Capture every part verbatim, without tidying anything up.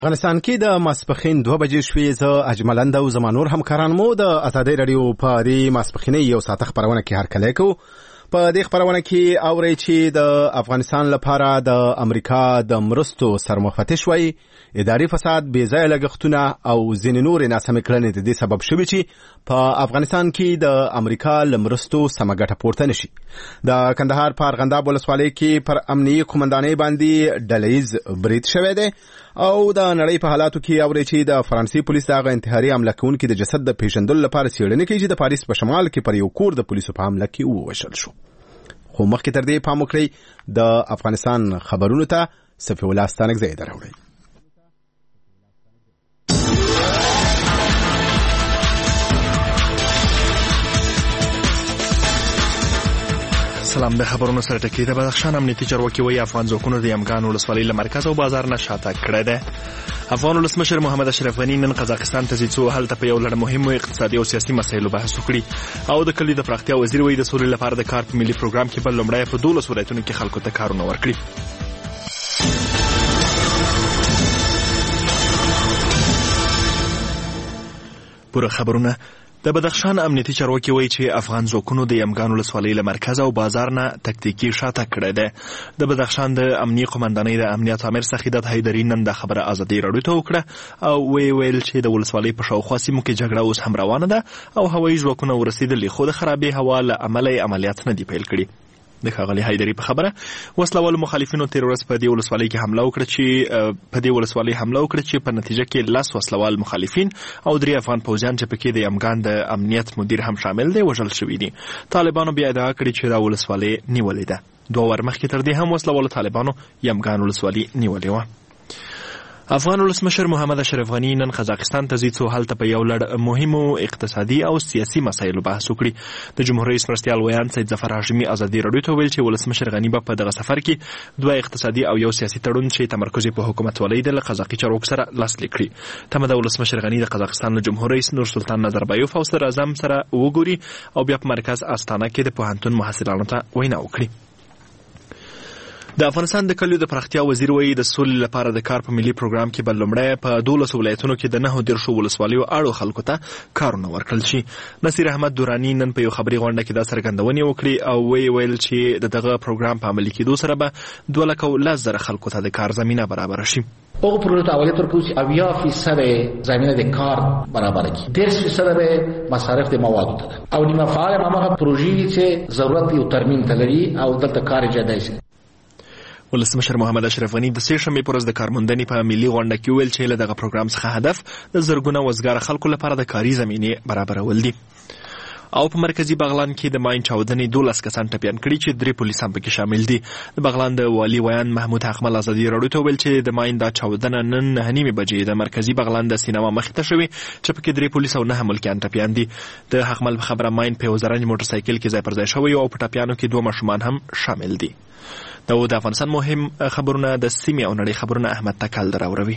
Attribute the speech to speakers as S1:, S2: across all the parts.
S1: افغانستان کې د ماسپخین دوه بجې شوې. زه اجملند او زمانور همکاران مو د ازادۍ رادیو په دې ماسپخینۍ یو ساعت خبرونه کې هرکلی کوو. په دې خبرونه کې اورئ چې د افغانستان لپاره د امریکا د مرستو سرمفتش وایي اداري فساد، بې ځایه لګښتونه او ځینې نورې ناسمې کړنې د دې سبب شوي چې په افغانستان کې د امریکا له مرستو سمه ګټه پورته نشي. د کندهار په ارغنداب ولسوالۍ کې پر امنیي قومندانۍ باندې ډلهییز برید شوی دی او د نړۍ په حالاتو کې اورئ چې د فرانسې پولیس دغه انتحاري حمله کوونکي د جسد د پیژندلو لپاره څېړنې کوي چې د پاریس په شمال کې پر یو کور د پولیسو په حمله کې ووژل شو. خو مخکې تر دې پام وکړئ د افغانستان خبرونو ته. صفي الله ستانکزی دراوړئ.
S2: سلام. د خبرونو سره ټکی د بدخشان امنیتي چارواکي وایي افغان ځواکونو د یمګان ولسوالۍ له مرکز او بازار نه شاته کړی دی. افغان ولسمشر محمد اشرف غني نن قزاقستان ته ځي څو هلته په یو لړ مهمو اقتصادي او سیاسي مسایلو بحث وکړي او د کلیو د پراختیا وزیر وایي د سولې لپاره د کار په ملي پروګرام کې بل لومړی په دولس ولایتونو کې خلکو ته کارونه ورکړي. پوره خبرونه. د بدخشان امنیتي چارواکي وایي چې افغان ځواکونو د یمګان ولسوالۍ له مرکز او بازار نه تکتیکي شاته کړی دی. د بدخشان د امنیي قومندانۍ د امنیت امر سخیدت حیدري نن د خبره ازادۍ راډیو ته وکړه او وی ویل چې د ولسوالۍ په شاوخوا سیمو کې جګړه اوس هم روانه ده او هوایي ځواکونه ورسېدلي خو د خرابې هوا له امله عملیات نه دي پیل کړي. د ښاغلي حیدري په خبره وسلوالو مخالفینو تیر ورځ په دې ولسوالۍ کې حمله وکړه چې په دې ولسوالۍ حمله وکړه چې په نتیجه کې لس وسلوال مخالفین او درې افغان پوځیان چې پکې د یمګان د امنیت مدیر هم شامل دی وژل شوي دي. طالبانو بیا ادعا کړې چې دا ولسوالۍ نیولې ده. دوه ور مخکې تر دې هم وسلوالو طالبانو یمګان ولسوالۍ نیولې وه. افغان ولسمشر محمد اشرف غني نن قزاقستان ته ځي څو هلته په یو لړ مهمو اقتصادي او سیاسي مسایلو بحث وکړي. د جمهور رئیس مرستیال ویان سید ظفر هاشمي ازادي راډیو ته ویل چې ولسمشر غني به په دغه سفر کې دوه اقتصادي او یو سیاسي تړون چې تمرکز په حکومتولۍ د قزاقي چارواکو سره لاسلیک کړي. تمه د ولسمشر غني د قزاقستان له جمهور رئیس نور سلطان نظربایوف او صدر اعظم سره وګوري او بیا په مرکز استانه کې د پوهنتون محصلانو ته وینا وکړي. د افغانستان د کلیو د پراختیا وزیر وایي د سولې لپاره د کار په ملي پروګرام کې به لومړی په دولسو ولایتونو کې د نهو دیرشو ولسوالیو اړو خلکو ته کارونه ورکړل شي. نصیر احمد دوراني نن په یو خبري غونډه کې دا څرګندونې وکړې او وی ویل چې د دغه پروګرام په عملي کېدو سره به دوه لکه او لس زره خلکو ته د کار زمینه برابره شي.
S3: او پروژه اولی طور کوچ اویا فیصد زمینه د کار برابر کی دیرش فیصد به مصارف د مواد داده او نیمه فعال هغه پروژې چې ضرورت یو ترمیم تلري او دلته کار جدي شي.
S2: ولسمشر محمد اشرف غني د سه شنبې پر ورځ د کارموندنې په ملي غونډه کې ویل چې له دغه پروګرام څخه هدف د زرګونه وزګار خلکو لپاره د کاري زمینې برابرول دي. او په مرکزی بغلان کې د ماین چاودنې دولس کسان ټپیان کړي چې درې پولیس هم پکې شامل دي. د بغلان د والي ویان محمود حقمل ازادي راډیو ته ویل چې د ماین دا چاودنه نن نهه نیمې بجې د مرکزی بغلان د سینما مخې ته شوې چې پکې درې پولیس او نهه ملکیان ټپیان دي. د حقمل په خبره ماین په وزارت موټر سایکل کې ځای پر ځای شوی او په ټپیانو کې دوه ماشومان هم شامل دي. دا و د افغانستان مهم خبرونه. د سیمې او نړۍ خبرونه احمد تکل دراوروي.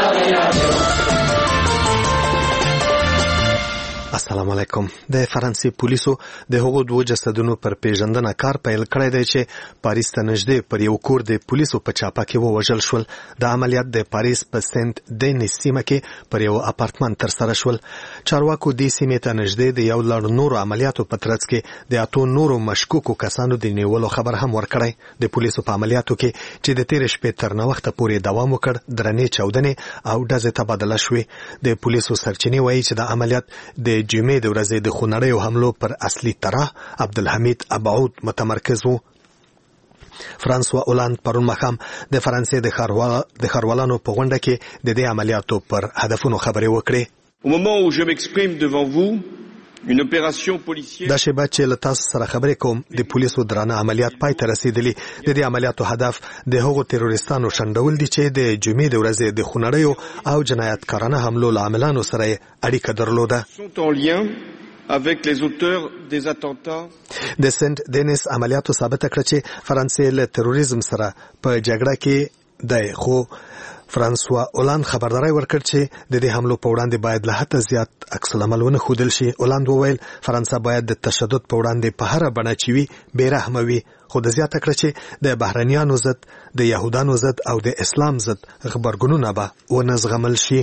S4: السلام علیکم. د فرانسې پولیسو د هغو دوه جسدونو پر پیژندنه کار پیل کړی دی چې پاریس ته نږدې پر یو کور د پولیسو په چاپه کې ووژل شول. د عملیات د پاریس په سنت دینیس سیمه کې پر یو اپارتمان ترسره شول. چارواکو دې سیمې ته نږدې د یو لړ نورو عملیاتو په ترڅ کې د اتو نورو مشکوکو کسانو د نیولو خبر هم ورکړی. د پولیسو په عملیاتو کې چې د تېرې شپې تر نوښته پورې دوام وکړ درنې چاودنې او ډزې تبادله شوې. د پولیسو سرچینې وایي چې د عملیات د جمعې د ورځې د خونړیو حملو پر اصلي طرح عبدالحمید ابعود متمرکز و. فرانسوا اولاند پرون ماښام د فرانسې د ښاروالانو په غونډه کې د دې عملیاتو پر هدفونو خبرې وکړې.
S5: Au moment où je m'exprime devant vous, une opération policière
S4: دا شی چې له تاسو سره خبرې کوم د پولیسو درانه عملیات پای ته رسیدلی. د دې عملیاتو هدف د هغو تروریستانو شنډول دي چې د جمعې د ورځې د خونړیو او جنایتکارانه حملو له عاملانو سره اړیکه درلوده.
S5: sont en lien avec les auteurs des attentats.
S4: د سنت دینیس عملیاتو ثابت کړ چې فرانسې له تروریزم سره په جګړه کې دی. خو فرانسوا اولاند خبرداري ورکړ چې د دې حملو په وړاندې باید له حد زیات عکس العمل ونه ښودل شي. اولاند وویل فرانسه باید د تشدد په وړاندې په هر بڼه چې وي بې رحمه وي خو د زیاته کړه چې د بهرنیانو ضد د یهودانو ضد او د اسلام ضد غبرګونونه به ونه زغمل شي.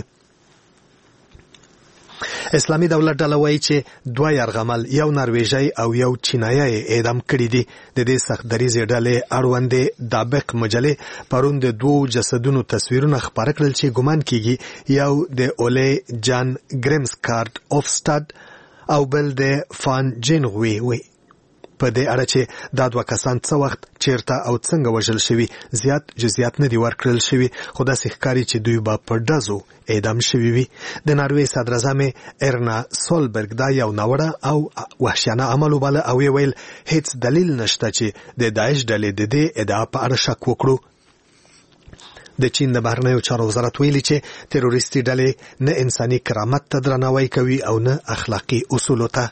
S4: اسلامي دولت ډله وایي چې دوه یرغمل یو نرویژی او یو چینایي اعدام کړي دي. د دې سخت دریځې ډلې اړوندې دابق مجلې پرون د دوو جسدونو تصویرونه خپاره کړل چې ګمان کیږي یو د اولی جان ګریمسکارد اوفسټاډ او بل د فان جینغوی وي. په دې اړه چې دا دوه کسان څه وخت چیرته او څنګه وژل شوي زیات جزئیات نه دي ورکړل شوي، خو داسې ښکاري چې دوی به په ډزو اعدام شوي وي. د ناروې صدراعظمې ارنا سولبرګ دا یو ناوړه او وحشیانه عمل وباله او یې ویل هیڅ دلیل نشته چې د داعش ډلې د دې ادعا په اړه شک وکړو. د چین د بهرنیو چارو وزارت ویلي چې تروریستي ډلې نه انساني کرامت ته درناوی کوي او نه اخلاقي اصولو ته.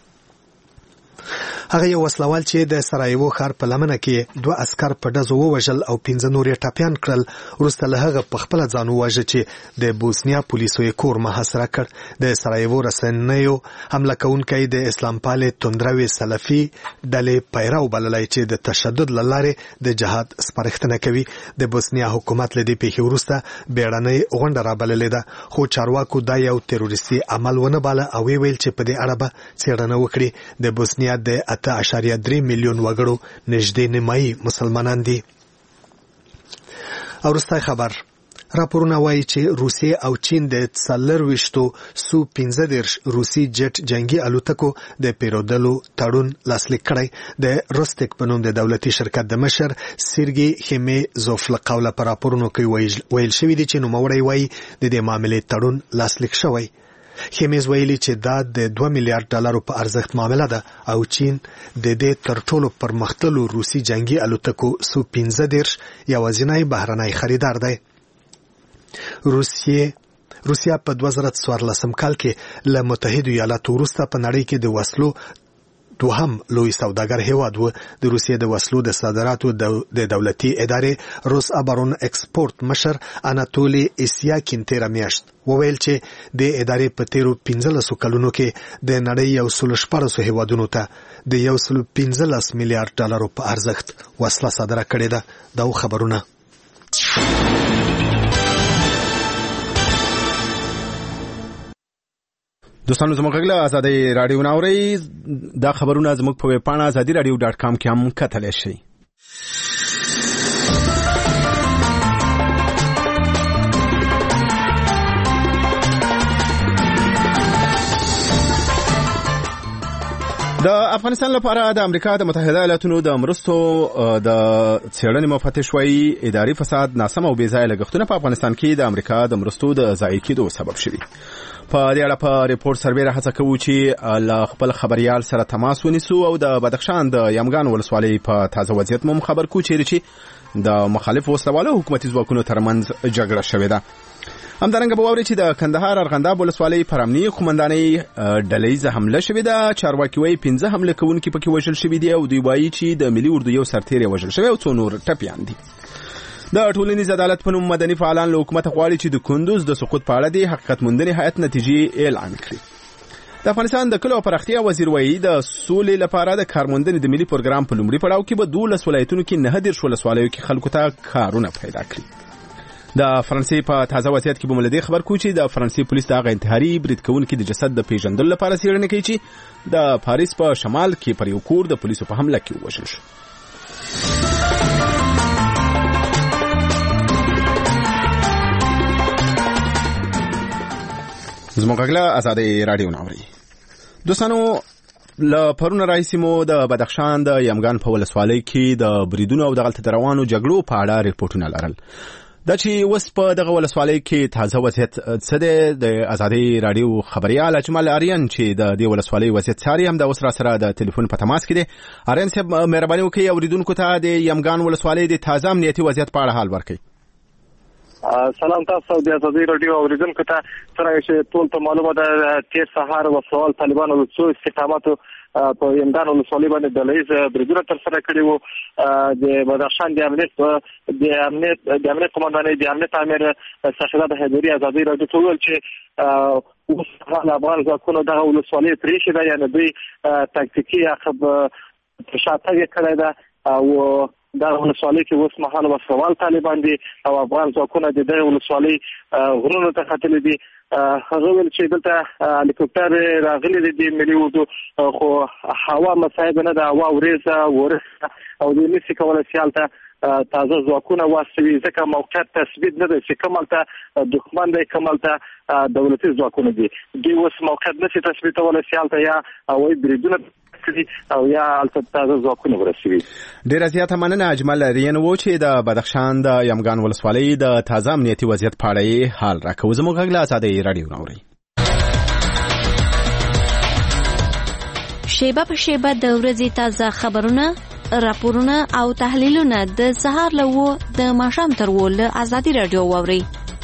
S4: هغه یو وسلوال چې د سرایوو ښار په لمنه کې دوه عسکر په ډزو ووژل او پنځه نور یې ټپیان کړل، وروسته له هغه په خپله ځان وواژه چې د بوسنیا پولیسو یې کور محاصره کړ. د سرایوو رسنیو حمله کوونکی د اسلام پالې توندروي سلفي ډلې پیرو بللی چې د تشدد له لارې د جهاد سپارښتنه کوي. د بوسنیا حکومت له دې پیښې وروسته بیړنۍ غونډه رابللې ده، خو چارواکو دا یو تروریستي عمل ونه باله او ویل چې په دې اړه به څېړنه وکړي. د بوسنیا د اته اعشاریه درې میلیون وګړو نږدې نیمایي مسلمانان دي. او وروستی خبر راپورونه وایي چې روسیې او چین د څلرویشتو سو پنځه دېرش روسي جټ جنګي الوتکو د پیرودلو تړون لاسلیک کړی. د روستک په نوم د دولتي شرکت د مشر سیرګي خیمیزوف له قوله په راپورونو کې ویل شوي دي چې نوموړی وایي د دې معاملې تړون لاسلیک شوی. خیمیز ویلي چې دا د دوه میلیارډ ډالرو په ارزښت معامله ده او چین د دې تر ټولو پرمختللو روسي جنګي الوتکو سو پنځه دېرش یوازینی بهرنی خریدار دی. روسیې روسیا په دوه زره څوارلسم کال کې له متحدو ایالاتو وروسته په نړۍ کې د وسلو دوهم لوی سوداګر هیواد و. د روسیې د وسلو د صادراتو د دولتي ادارې روس ابرون ایکسپورت مشر اناتولی اسیاکین تیره میاشت وویل چې د ادارې په تیرو پنځلسو کلونو کې د نړۍ یو سلو شپاړسو هیوادونو ته د یو سلو پنځلس میلیارډ ډالرو په ارزښت وسله صادره کړې ده. دا خبرونه
S1: دوستانو زموږ غږ له ازادۍ راډیو نه اورئ. دا خبرونه زموږ په ویب پاڼه ازادي راډیو ډاټ کام کې هم کتلی شئ. د افغانستان لپاره د امریکا د متحده ایالاتونو د مرستو د څېړنې مفتش وایي اداري فساد، ناسم او بې ځایه لګښتونه په افغانستان کې د امریکا د مرستو د ضایع کېدو سبب شوي. په دې اړه په ریپورت سربیره هڅه کوو چې له خپل خبریال سره تماس ونیسو او د بدخشان د یمګان ولسوالۍ په تازه وضعیت مو خبر کو چیرې چې د مخالف وسلوالو حکومتي ځواکونو ترمنځ جګړه شوې ده. همدارنګه به واورئ چې د کندهار ارغنداب ولسوالۍ پر امنیې قومندانۍ ډلهیزه حمله شوې ده. چارواکي وایي پنځه حمله کوونکي پکې وژل شوي دي او دوی وایي چې د ملي اردو یو سرتېری وژل شوی او څو نور ټپیان دي. د ټولنیز عدالت په نوم مدني فعالان له حکومت غواړي چې د کندوز د سقوط په اړه د حقیقت موندنې هیئت نتیجې اعلان کړي. د افغانستان د کلو او پراختیا وزیر وایي د سولې لپاره د کارموندنې د ملي پروګرام په لومړي پړاو کې به دولس ولایتونو کې نهه دېرش ولسوالیو کې خلکو ته کارونه پیدا کړي. د فرانسې په تازه وضعیت کې به مو له دې خبر کوو چې د فرانسې پولیس د هغه انتحاري برید کوونکي د جسد د پیژندلو لپاره څېړنه کوي چې د پاریس په شمال کې پر یو کور د پولیسو په حمله کې ووژل شو. زموږ غږ له ازادۍ راډیو نه اورئ. دوستانو له پرونه راهیسې مو د بدخشان د یمګان په ولسوالۍ کې د بریدونو او دغلته د روانو جګړو په اړه ریپورټونه لرل. دا چې اوس په دغه ولسوالۍ کې تازه وضعیت څه دی، د ازادۍ راډیو خبریال اجمل آریان چې د دې ولسوالۍ وضعیت څاري هم د اوس را سره د ټلیفون په تماس کې دی. آریان صاحب مهرباني وکړئ اوریدونکو ته د یمګان ولسوالۍ د تازه امنیتي وضعیت په اړه حال ورکړئ.
S6: سلام تاسو د ازادۍ راډیو اوریدونکو ته. څنګه چې ټول ته معلومه ده تیر سهار وسوال طالبانو د څو استقاماتو په یمګان ولسوالۍ باندې ډلهیز بریدونه ترسره کړي وو. د بدخشان د امنیت د امنیت د امنیت قومندانۍ د امنیت امیر ساشداد حیدري ازادۍ راډیو ته وویل چې اوس هغه افغان ځواکونو دغه ولسوالۍ پرېښې ده، یعنې دوی تاکتیکي عقب شاتګ یې کړی ده او دا ولسوالۍ کې اوس مهال وسوال طالبان دي او افغان ځواکونه د دې ولسوالۍ غرونو ته ختلي دي. هغه ول چې دلته هلیکوپټر راغلي دي ملي اردو خو هوا مصايب نه دا هوا وريزه ورسه او د نسی کولای سیالته تازه ځواکونه واسوي ځکه موقعیت تثبیت نه دی چې کوملته دښمن دی کوملته دولتي ځواکونه دي دوی اوس موقعیت نشي تثبیتولای سیالته یا او بریدونه او یا البته ځواکونه ورسوي.
S1: ډیره زیاته مننه اجمل رین و چې د بدخشان د یمګان ولسوالۍ د تازه امنیتي وضعیت په اړه حال راکوي. زموږ غږ له آزادۍ رادیو نوري
S7: شیبه په شیبه د ورځې تازه خبرونه، راپورونه او تحلیلونه د سهار له و د ماښام تر و له آزادۍ رادیو واوري.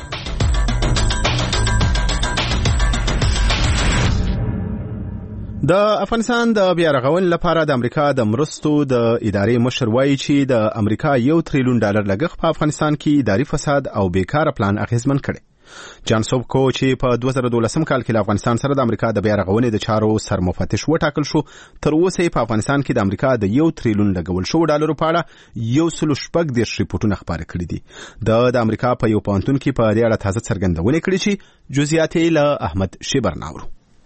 S1: د افغانستان د بیا رغونې لپاره د امریکا د مرستو د ادارې مشر وایي چې د امریکا یو تریلیون ډالر لګښت په افغانستان کې اداري فساد او بیکاره پلان اغیزمن کړي. جان سوبکو چې په دوه زره دولسم کال کې له افغانستان سره د امریکا د بیا رغونې د چارو سرمفتش وټاکل شو، تر اوسه په افغانستان کې د امریکا د یو تریلیون لګول شو ډالرو په اړه یو سل شپږ دېرش ریپورټونه خپاره کړي دي. د د امریکا په یو پوهنتون کې په دې اړه تازه څرګندونې کړي چې جزئیات یې له احمد شیبر ناورو.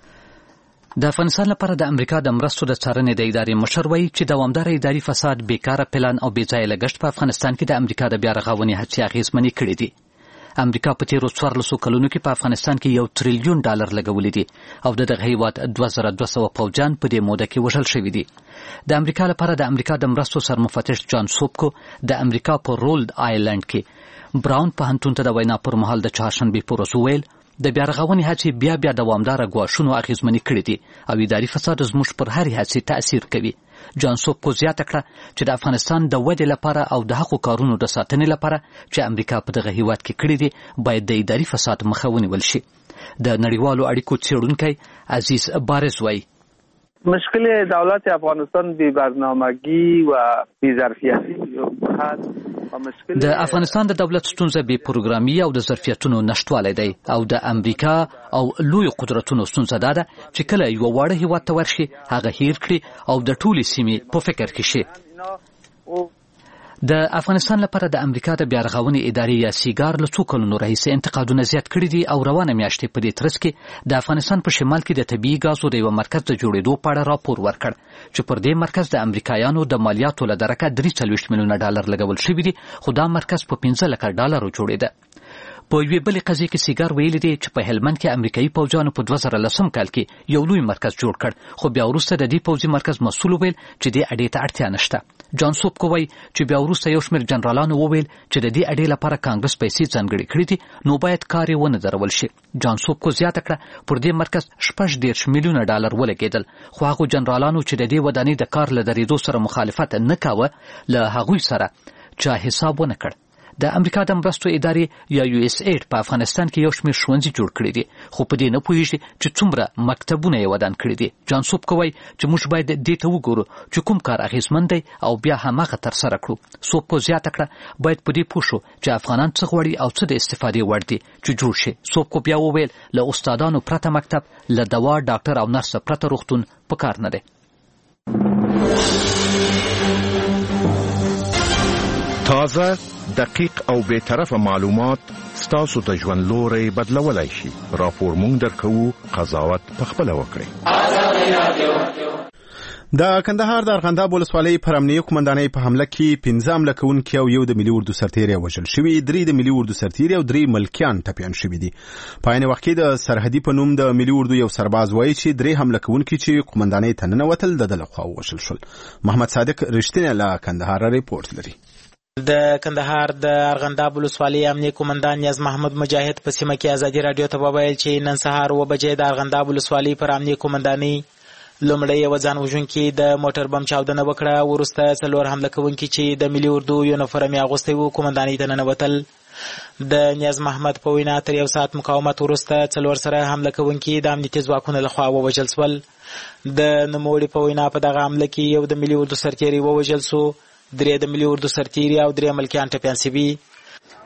S8: د افغانستان لپاره د امریکا د مرستو د څارنې د ادارې مشر وایي چې دوامدار اداري فساد، بیکاره پلان او بې ځایه لګښت په افغانستان کې د امریکا د بیا رغونې هڅې اغیزمنې کړې دي. امریکا په تیرو څوارلسو کلونو کې په افغانستان کې یو تریلیون ډالر لګولي دي او د دغه هیواد دوه زره دوه سوه پوځیان په دې موده کې وژل شوي دي. د امریکا لپاره د امریکا د مرستو سرمفتش جان سوبکو د امریکا په رولډ آیلند کې براون پوهنتون ته د وینا پر مهال د چهارشنبې په ورځ وویل د بیا رغونې هڅې بیا بیا دوامداره ګواښونو اغیزمنې کړي دي او اداري فساد زموږ پر هرې هڅې تأثیر کوي. جان سوبکو زیاته کړه چې د افغانستان د ودې لپاره او د هغو کارونو د ساتنې لپاره چې امریکا په دغه هیواد کې کړي دي باید د اداري فساد مخه ونیول شي. د نړیوالو اړیکو څېړونکی عزیز بارز وایي
S9: مشکل دولت افغانستان بی برنامگی و بی ظرفیتی هست.
S8: د افغانستان د دولت ستونزه بی پروګرامي او د ظرفیتونو نشټوالی دی او د امریکا او لوی قدرتونو ستونزه دا ده چې کله یو واړه هیواد ته ورشي هغه هیر کړي او د ټولې سیمې په فکر کې شي. د افغانستان لپاره د امریکا د بیا رغونې ادارې یا سیګار له څو کلونو راهیسې انتقادونه زیات کړي دي او روانه میاشتې په دې ترڅ کې د افغانستان په شمال کې د طبیعي ګازو د یوه مرکز د جوړېدو په اړه راپور ورکړ چې پر دې مرکز د امریکایانو د مالیاتو له درکه درې څلوېښت میلیونه ډالر لګول شوي دي، خو دا مرکز په پنځه لکه ډالرو جوړېده. په یوې بلې قضیې کې سیګار ویلي دی چې په هلمند کې امریکایي پوځیانو په دوه زره لسم کال کې یو لوی مرکز جوړ کړ، خو بیا وروسته د دې پوځي مرکز مسؤل وویل چې دې اډې ته اړتیا نشته. جان سوبکو وایي چې بیا وروسته یو شمېر جنرالانو وویل چې د دې اډې لپاره کانګرس پیسې ځانګړې کړې دي نو باید کار یې ونه درول شي. جان سوبکو زیاته کړه پر دې مرکز شپږ دېرش میلیونه ډالر ولګېدل، خو هغو جنرالانو چې د دې ودانۍ د کار له درېدو سره مخالفت نه کاوه له هغوی سره چا حساب ونه کړ. د امریکا د مرستو ادارې یا یو اس ایډ په افغانستان کې یو شمېر ښوونځي جوړ کړي دي، خو په دې نه پوهېږي چې څومره مکتبونه یې ودان کړي دي. جان سوبکو وایي چې موږ باید دې ته وګورو چې کوم کار اغېزمن دی او بیا هماغه ترسره کړو. سوبکو زیاته کړه باید په دې پوه شو چې افغانان څه غواړي او څه د استفادې وړ دي چې جوړ شي. سوبکو بیا وویل له استادانو پرته مکتب، له دوا، ډاکټر او نرس پرته روغتون په کار نه دی.
S10: تازه، دقیق او بی‌طرفه معلومات ستاسو د ژوند لوري بدلولای شي. راپور مونږ درکوو، قضاوت پخپله وکړئ.
S1: د کندهار د ارغنداب ولسوالۍ پر امنیه قومندانۍ په حمله کې پنځه حمله کوونکي او یو د ملي اردو سرتیری وژل شوي، درې د ملي اردو سرتیری او درې ملکیان ټپیان شوي دي. په عین وخت کې د سرحدي په نوم د ملي اردو یو سرباز وایي چې درې حمله کوونکي چې قومندانۍ ته ننوتل د ده لخوا ووژل شول. محمد صادق رښتینی له کندهار ریپورټ لري.
S11: د کندهار د ارغنداب ولسوالۍ امنیه قومندان نیاز محمد مجاهد په سیمه کې ازادي رادیو ته وویل چې نن سهار اوه بجې د ارغنداب ولسوالۍ پر امنیه قومندانۍ لومړی یوه ځان وژونکي د موټر بم چاودنه وکړه، وروسته څلور حمله کوونکي چې د ملي اردو یونیفورم یې اغوستی و قومندانۍ ته ننوتل. د نیاز محمد په وینا تر یو ساعت مقاومت وروسته څلور سره حمله کوونکي د امنیتي ځواکونو لخوا ووژل سول. د نوموړي په وینا په دغه حمله کې یو د ملي اردو سرتیری ووژل سو، درې د ملي اردو سرتیری او درې ملکیان ټپیان شوي.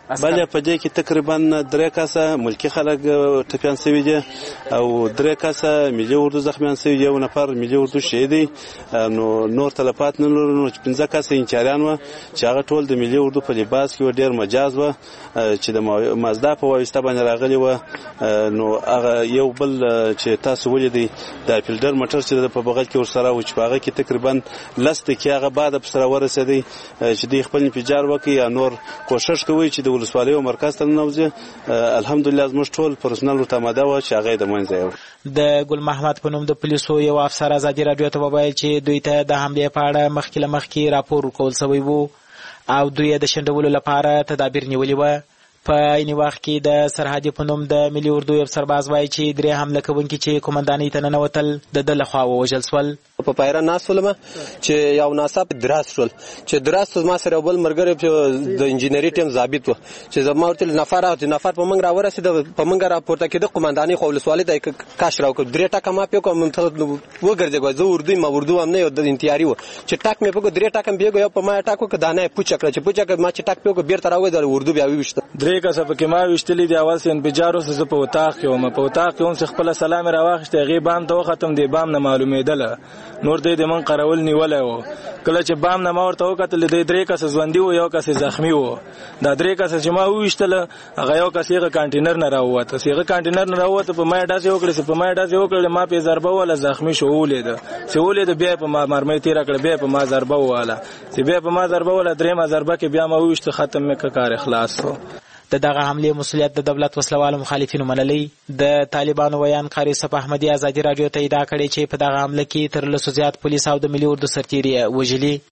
S12: بله په دې کې تقریبا درې کسه ملکی خلک ټپیان شوي دي او درې کسه ملي اردو زخمیان شوي دي، یو نفر ملي اردو شهید دی. نو نور تلفات نه لرو. نو پنځه کسه انچاریان و چې هغه ټول د ملي اردو په لباس کې و، ډېر مجاز و چې د مازدا په واسطه باندې راغلي و. نو هغه یو بل چې تاسو ولیدئ د فیلډر موټر چې په بغل کې ورسره و چې په هغه کې تقریبا لس دقیقې هغه بعد په سره ورسېدی چې دوی خپل انفجار وکړي یا نور کوشش کوي چې د ولسوالۍ او مرکز ته ننوځي. الحمدلله زموږ ټول پرسنل ورته آماده و چې هغه د منځه یوړ.
S11: د ګل محمد په نوم د پولیسو یو افسر ازادي رادیو ته وویل چې دوی ته د حملې په اړه مخکې له مخکې راپور ورکول شوی و او دوی د شنډولو لپاره تدابیر نیولي وه. په عین وخت کې د سرحدي په نوم د ملي اردو یو سرباز وایي چې درې حمله کوونکي چې قومندانۍ ته ننوتل د ده لخوا ووژل شول.
S13: په پایره ناست ولم چې یو ناڅاپه دراس شول چې دراس ما سره یو بل ملګری د انجینري ټیم ضابط و چې زما ورته نفر او نفر په موږ راورسېد، په موږ راپورته کېده قومندانۍ خو ولسوالۍ ته کاش راوکړ. درې ټکه ما پیو کوم ته وګرځېږو، زه اردو ما اردو هم نه یو د انتیاري و چې ټک مې په درې ټکه پیو یو په ما ټاکو که دانه پوچ کړ چې پوچ کړ ما چې ټک پیو بیرته راوځل اردو بیا ویشته.
S14: درې کسه په کې ما وشتلې دی. اول سین بجارو سه په وطاق کې وم، په وطاق کې هم څه خپل سلام راوخته غي بام ته ختم دی، بام نه معلومېدل نور دې د من قرول نیولای و. کله چې بام نه ما ورته وکتل د درې کس ژوندۍ و یو کس زخمی و. دا درې کس چې ما وشتل هغه یو کس یې کانټینر نه راووت، هغه کانټینر نه راووت په ما ډاسې وکړې په ما ډاسې وکړې ما په ضربه ولا زخمی شو ولید چې ولید بیا په ما مرمۍ تیر کړ بیا په ما ضربه واله چې بیا په ما ضربه ولا درې ما ضربه کې بیا ما وشت ختم مې کار اخلاص و.
S11: د دغه حملې مسؤلیت د دولت وسلوالو مخالفینو منلی. د طالبانو ویان قاری صف احمدی ازادي رادیو ته ادعا کړې چې په دغه حمله کې تر لسو زیات پولیس او د ملي اردو سرتیري وژلي.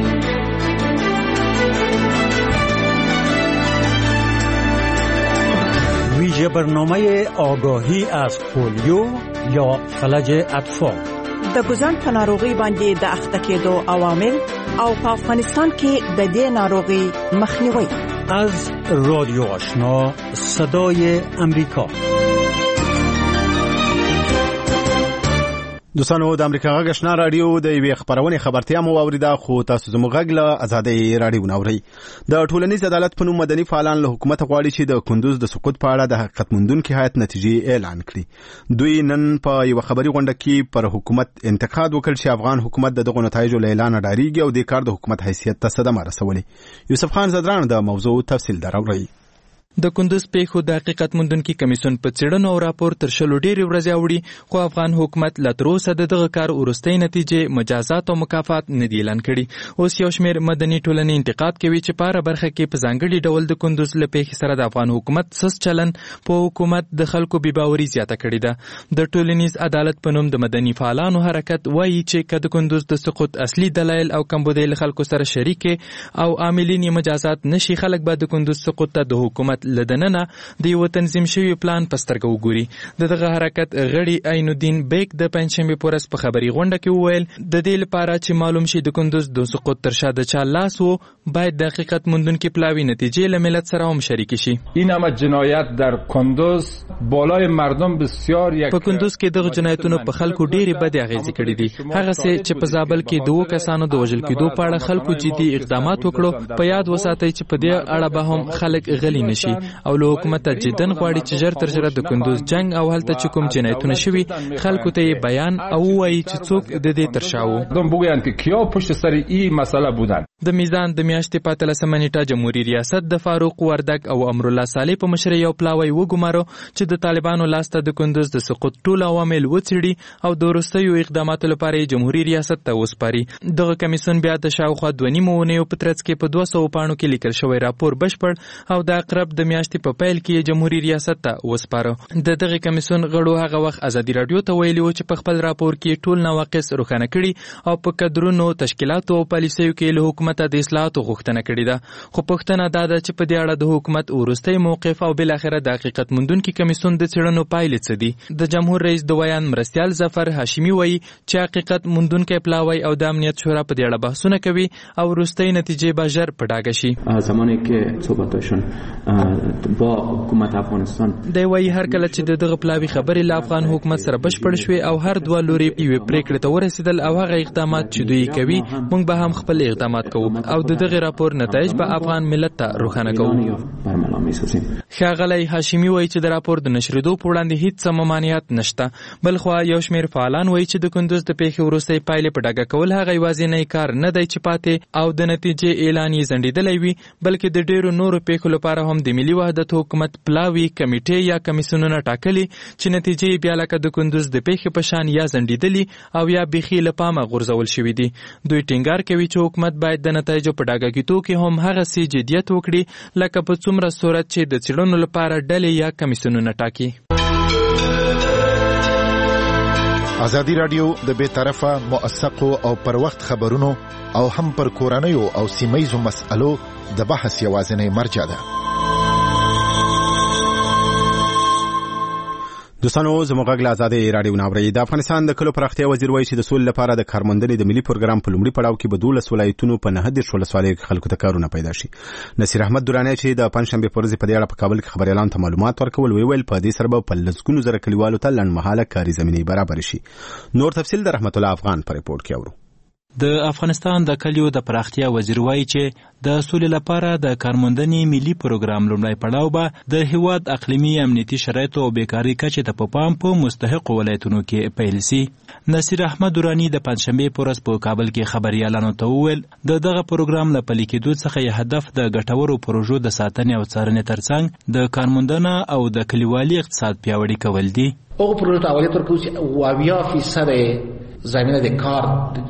S15: ویژه برنامه آگاهی از پولیو یا فلج اطفال
S16: د ګوزن په ناروغي باندې د اخته کېدو عوامل او په افغانستان کې د دې ناروغي مخنیوي.
S15: از رادیو آشنا صدای امریکا.
S1: دوستانو د امریکا غږ آشنا رادیو د یوې خبرونې خبرتیا مو واوریده، خو تاسو زموږ غږ له ازادۍ رادیو ناورئ. د ټولنیز عدالت په نوم مدني فعالان له حکومت غواړي چې د کندوز د سقوط په اړه د حقیقت موندونکي هیئت نتیجې اعلان کړي. دوی نن په یو خبري غونډه کې پر حکومت انتقاد وکړ چې افغان حکومت د دغو نتایجو له اعلان ډاریږي او د کار د حکومت حیثیت ته صدمه رسولې. یوسف خان زدران د موضوع تفصیل دراوړي.
S17: د کندوز پیښو د حقیقت موندونکي کمیسیون په څېړنو او راپور تر شلو ډېرې ورځې اوړي، خو افغان حکومت لا تر اوسه د دغه کار وروستۍ نتیجې مجازات او مکافات نه دي اعلان کړي. اوس یو شمېر مدني ټولنې انتقاد کوي چې په هره برخه کې په ځانګړي ډول د کندوز له پیښې سره د افغان حکومت سس چلن په حکومت د خلکو بېباوري زیاته کړې ده. د ټولنیز عدالت په نوم د مدني فعالانو حرکت وایي چې که د کندوز د سقوط اصلي دلایل او کمبودۍ له خلکو سره شریک او عاملین یې مجازات نشي، خلک به د کندوز سقوط ته د حکومت له دننه د یو تنظیم شوی پلان په سترګه وګوري. د دغه حرکت غړي عین الدین بیگ د پنځشنبې په ورځ په خبري غونډه کې وویل د دې لپاره چې معلوم شي د کندوز د سقوط تر شا د چا لاس و، باید د حقیقت موندونکي پلاوی نتیجې له ملت سره هم شریک شي.
S18: این همه جنایت در کندوز بالای مردم بسیار یک
S17: په کندوز کې دغه جنایتونو په خلکو ډېرې بدې اغېزې کړې دي. هغه څه چې په زابل کې دوه کسانو د وژل کېدو په اړه خلکو جدي اقدامات وکړو، په یاد وساتئ چې په دې اړه به هم خلک غلي نشي او له حکومت جدن غواړي چې ژر تر ژره د کندوز جنگ او هلته چې کوم جنایتونه شوي خلکو ته یې بیان او وایي چې څوک د دې تر شا وو.
S18: بگویند که کیا پشت سر این مسئله بودن.
S17: د میزان د میاشتې په اتلسمه نیټه جمهوریت ریاست د فاروق وردګ او امرالله صالح په مشرۍ یو پلاوی وګمارو چې د طالبانو لاسته د کندوز د سقوط ټول عوامل وڅېړي او د وروستیو اقداماتو لپاره یې جمهوریت ریاست ته وسپاري. دغه کمیسیون بیا د شاوخوا دوه نیمو اونیو په ترڅ کې په دوه سوو پاڼو کې لیکل شوی راپور بشپړ او د اقرب د میاشتې په پیل کې جمهوریت ریاست ته وسپاره. د دغه کمیسیون غړو هغه وخت ازادي رادیو ته ویلي و چې په خپل راپور کې ټول نواقص روښانه کړي او په کدرونو تشکیلاتو او پالیسیو کې له حکومت د اصلاحاتو غوښتنه کړې ده. خو پوښتنه دا ده چې په دې اړه د حکومت وروستی موقف او بالاخره د حقیقت موندونکي کمیسیون د څېړنو پایلې څه دي. د جمهور رئیس د ویان مرستیال ظفر هاشمي وایي چې حقیقت موندونکی پلاوی او د امنیت شورا په دې اړه بحثونه کوي او وروستۍ نتیجې به ژر په ډاګه شي.
S19: زمانی که صحبتاشون با حکومت افغانستان.
S17: دی وايي هر کله چې دغه پلاوی خبرې له افغان حکومت سره بشپړ شوې او هر دوه لوري یوې پریکړې ته ورسېدل او هغه اقدامات چې دوی کوي موږ به هم خپل اقدامات کوو او د دغه راپور نتایج به افغان ملت ته روښانه کوو. ښاغلی هاشمي وايي چې د راپور د نشریدو په وړاندې هیڅ ممانعت نشته. بلخوا یو شمېر فعالان وايي چې د کندوز د پیښې وروستۍ پایلې په ډاګه کول هغه یوازینی کار نه دی چې پاتې او د نتیجې اعلان یې ځنډېدلی وي، بلکې د ډېرو نورو پیښو لپاره هم د ملي وحدت حکومت پلاوي کمیټې یا کمیسیونونه ټاکلي چې نتیجې بیا لکه د کندوز د پیښې په شان یا ځنډېدلي او یا بیخي له پامه غورځول شوي دي. دوی ټینګار کوي چې حکومت باید د نتایجو په ډاګه کېدو کې هم هغسې جدیت وکړي لکه په څومره صورت چې د څېړنو لپاره ډلې یا کمیسیونونه ټاکي.
S20: ازادي راډیو د بې طرفه موثقو او پر وخت خبرونو او هم پر کورنیو او سیمه‌یزو مسألو د بحث یوازینی مرجع ده.
S1: دوستانو زموږ غږ له ازادي راډیو نه اورئ. د افغانستان د کلو پراختیا وزیر وایي چې د سولې لپاره د کارموندنې د ملي پروګرام په لومړي پړاو کې به دولس ولایتونو په نهه دېرش ولسوالیو کې خلکو ته کارونه پیدا شي. نصیر احمد درانی چې د پنجشنبې په ورځ په دې اړه په کابل کې خبريالانو ته معلومات ورکول ویل په دې سره به په لسګونو زره کلیوالو ته لنډمهاله کاري زمینې برابر شي. نور تفصیل د رحمت الله افغان په ریپورت کې اورو.
S21: د افغانستان د کلیو د پراختیا وزیر وایي چې د سولې لپاره د کارموندنې ملي پروګرام لومړی پړاو به د هیواد اقلیمي امنیتي شرایطو او بیکاري کچې ته په پام په مستحقو ولایتونو کې پیل سي. نصیر احمد درانی د پنجشنبې په ورځ په کابل کې خبريالانو ته وویل د دغه پروګرام له پلي کېدو څخه یې هدف د ګټورو پروژو د ساتنې او څارنې ترڅنګ د کارموندنه او د کلیوالي اقتصاد پیاوړي کول دي.
S3: هغه پروژو ته اولې تر کوم اویا فیصد زمینه د کار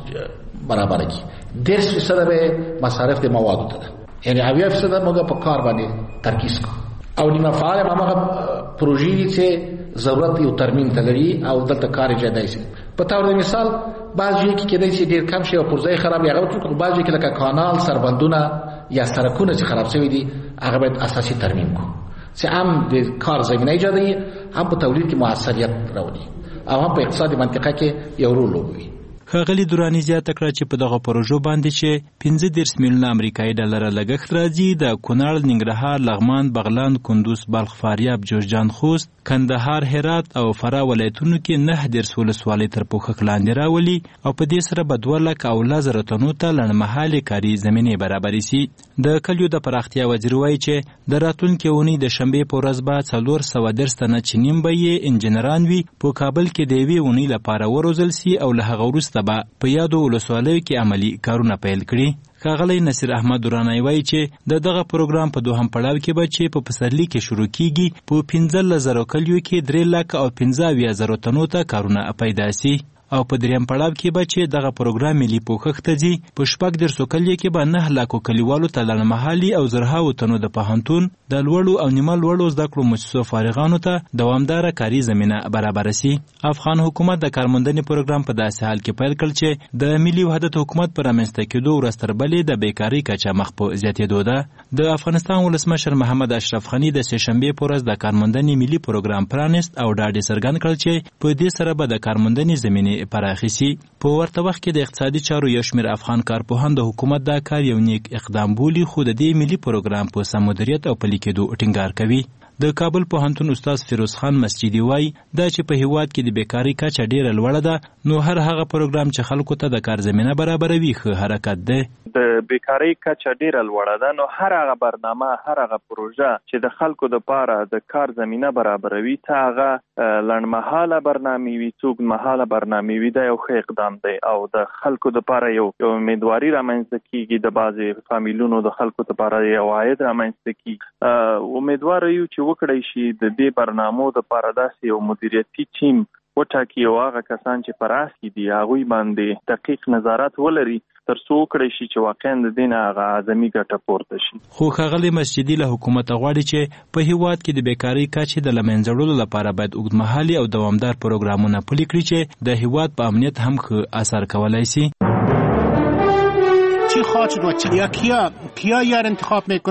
S3: برابر کی دېرش فیصد به مصارف د موادو ته ده، یعنی اویا فیصد موږ په کار باندې ترکیز کوو او نیمه فعال هغه پروژې چې ضرورت یو ترمیم ته لري او دلته کار جدي شي. په تور د مثال بعضی کې کېدای شي ډیر کم شي او پرځای خراب یا غوړ بعضی کې لکه کانال سربندونه یا سرکونه چې خراب شوی دي هغه باید اساسي ترمیم کو چې هم د کار زمینه ایجادي هم په تولید کې موثریت راوړي او هم په اقتصادي منطقه کې یو رول لوبوي.
S21: ښاغلي درانی زیاته کړه چې په دغه پروژو باندې چې پنځه دېرش میلیونه امریکایي ډالره لګښت راځي د کونړ، ننګرهار، لغمان، بغلان، کندوز، بلخ، فاریاب، جوزجان، خوست، کندهار، هرات او فراه ولایتونو کې نهه دېرش ولسوالۍ تر پوښښ لاندې راولي او په دې سره به دوه لکه او لس زره تنو ته لنډمهالې کاري زمینې برابرې سي. د کلیو د پراختیا وزیر وایي چې د راتلونکې اونۍ د شنبې په ورځ به څلور سوه دېرش تنه چې نیم به یې انجینران وي په کابل کې د یوې اونۍ لپاره وروزل سي او له هغه وروسته به په یادو ولسوالیو کې عملي کارونه پیل کړي. ښاغلی نصیر احمد درانی وایي چې د دغه پروګرام په دوهم پړاو کې به چې په پسرلي کې شروع کیږي په پنځلس زره کلیو کې درې لکه او پنځه اویا زره تنو ته کارونه پیدا سي او په دریم پړاو کې به چې دغه پروګرام ملي پوښښ ته ځي په شپږ دېرشو کلیو کې به نهه لکو کلیوالو ته لنډمهالي او زرهاوو تنو د پوهنتون د لوړو او نیمه لوړو زده کړو مؤسسو فارغانو ته دوامداره کاري زمینه برابره سي. افغان حکومت د کارموندنې پروګرام په داسې حال کې پیل کړ چې د ملي وحدت حکومت په رامنځته کېدو ورځ تر بلې د بیکارۍ کچه مخ په زیاتېدو ده. د افغانستان ولسمشر محمد اشرف غني د سهشنبې په ورځ د کارموندنې ملي پروګرام پرانیست او ډاډ یې څرګند کړ چې په دې سره به د کارموندنې زمینې پراخې سي. په ورته وخت کې د اقتصادي چارو یو شمېر افغان کارپوهان د حکومت دا کار یو نیک اقدام بولي خو د دې ملي پروګرام په سم مدیریت او پلي کېدو ټینګار کوي. د کابل پوهنتون استاد فیروز خان مسجدي وایي دا چې په هیواد کې د بیکارۍ کچه ډیره لوړه ده نو هر هغه پروګرام چې خلکو ته د کار زمینه برابروي ښه حرکت دی.
S22: د بیکارۍ کچه ډیره لوړه ده نو هر هغه برنامه هر هغه پروژه چې د خلکو د پاره د کار زمینه برابروي ته هغه لنډمهاله برنامه وي څوک مهاله برنامه وي دا یو ښه اقدام دی او د خلکو د پاره یو یو امیدواري رامنځته کیږي د بعضې فامیلونو د خلکو د پاره یو عاید رامنځته کیږي. امیدوار یو چې وکړی شي د دې برنامو د پاره داسې یو مدیریتي ټیم وټاکي او هغه کسان چې په راس کې دي هغوی باندې دقیق نظارت ولري تر څو وکړی شي چې واقعا د دې نه هغه اعظمي ګټه پورته شي.
S21: خو ښاغلی مسجدي له حکومته غواړي چې په هیواد کې د بیکارۍ کچې د له منځه وړلو لپاره باید اوږدمهالي او دوامدار پروګرامونه پلي کړي چې د هیواد په امنیت هم ښه اثر کولی سي.
S23: چی خواهد شد و کیا کیا یار انتخاب میکنن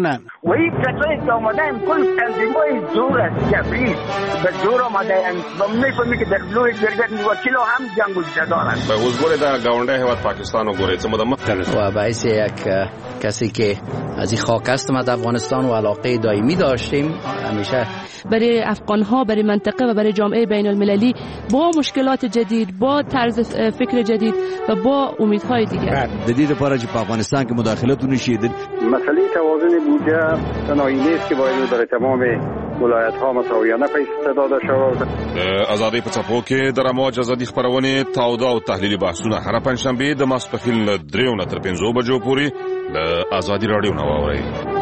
S2: و این کسایی که آمدن کل تنظیم‌های زور است جبری به زور آمدن و می‌فهمی که در بلوی گرگت وکیل هم جنگ و دارند.
S5: به حضور در گاونده هیواد پاکستان و گوریت مدام
S23: و باعث یک کسی که از این خاک است ما در افغانستان و علاقه دائمی داشتیم همیشه
S24: برای افغان‌ها، برای منطقه و برای جامعه بین المللی با مشکلات جدید، با طرز فکر جدید و با امیدهای دیگر.
S25: جدید لپاره چې په افغانستان کې مداخلت ونشي.
S26: مسئله توازن بودجه تنهایی نیست که باید در تمام ولایت‌ها مساویانه پیش داده شود.
S5: آزادی په څپو کې د رموج ازادي خبرونه تاوده او تحلیلي بحثونه هر پنځشنبه د ماسپښین له دریو نه تر پنځو بجو پورې له آزادي رادیو نه واورئ.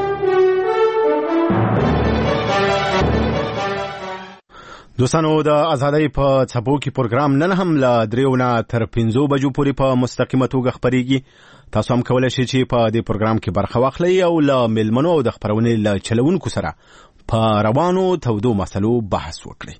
S1: دوستانو د ازادۍ په څپو کې پروګرام نن هم له دریو نه تر پنځو بجو پورې په مستقیمه توګه خپرېږي. تاسو هم کولی شئ چې په دې پروګرام کې برخه واخلئ او له میلمنو او د خپرونې له چلوونکو سره په روانو تودو مسلو بحث وکړئ.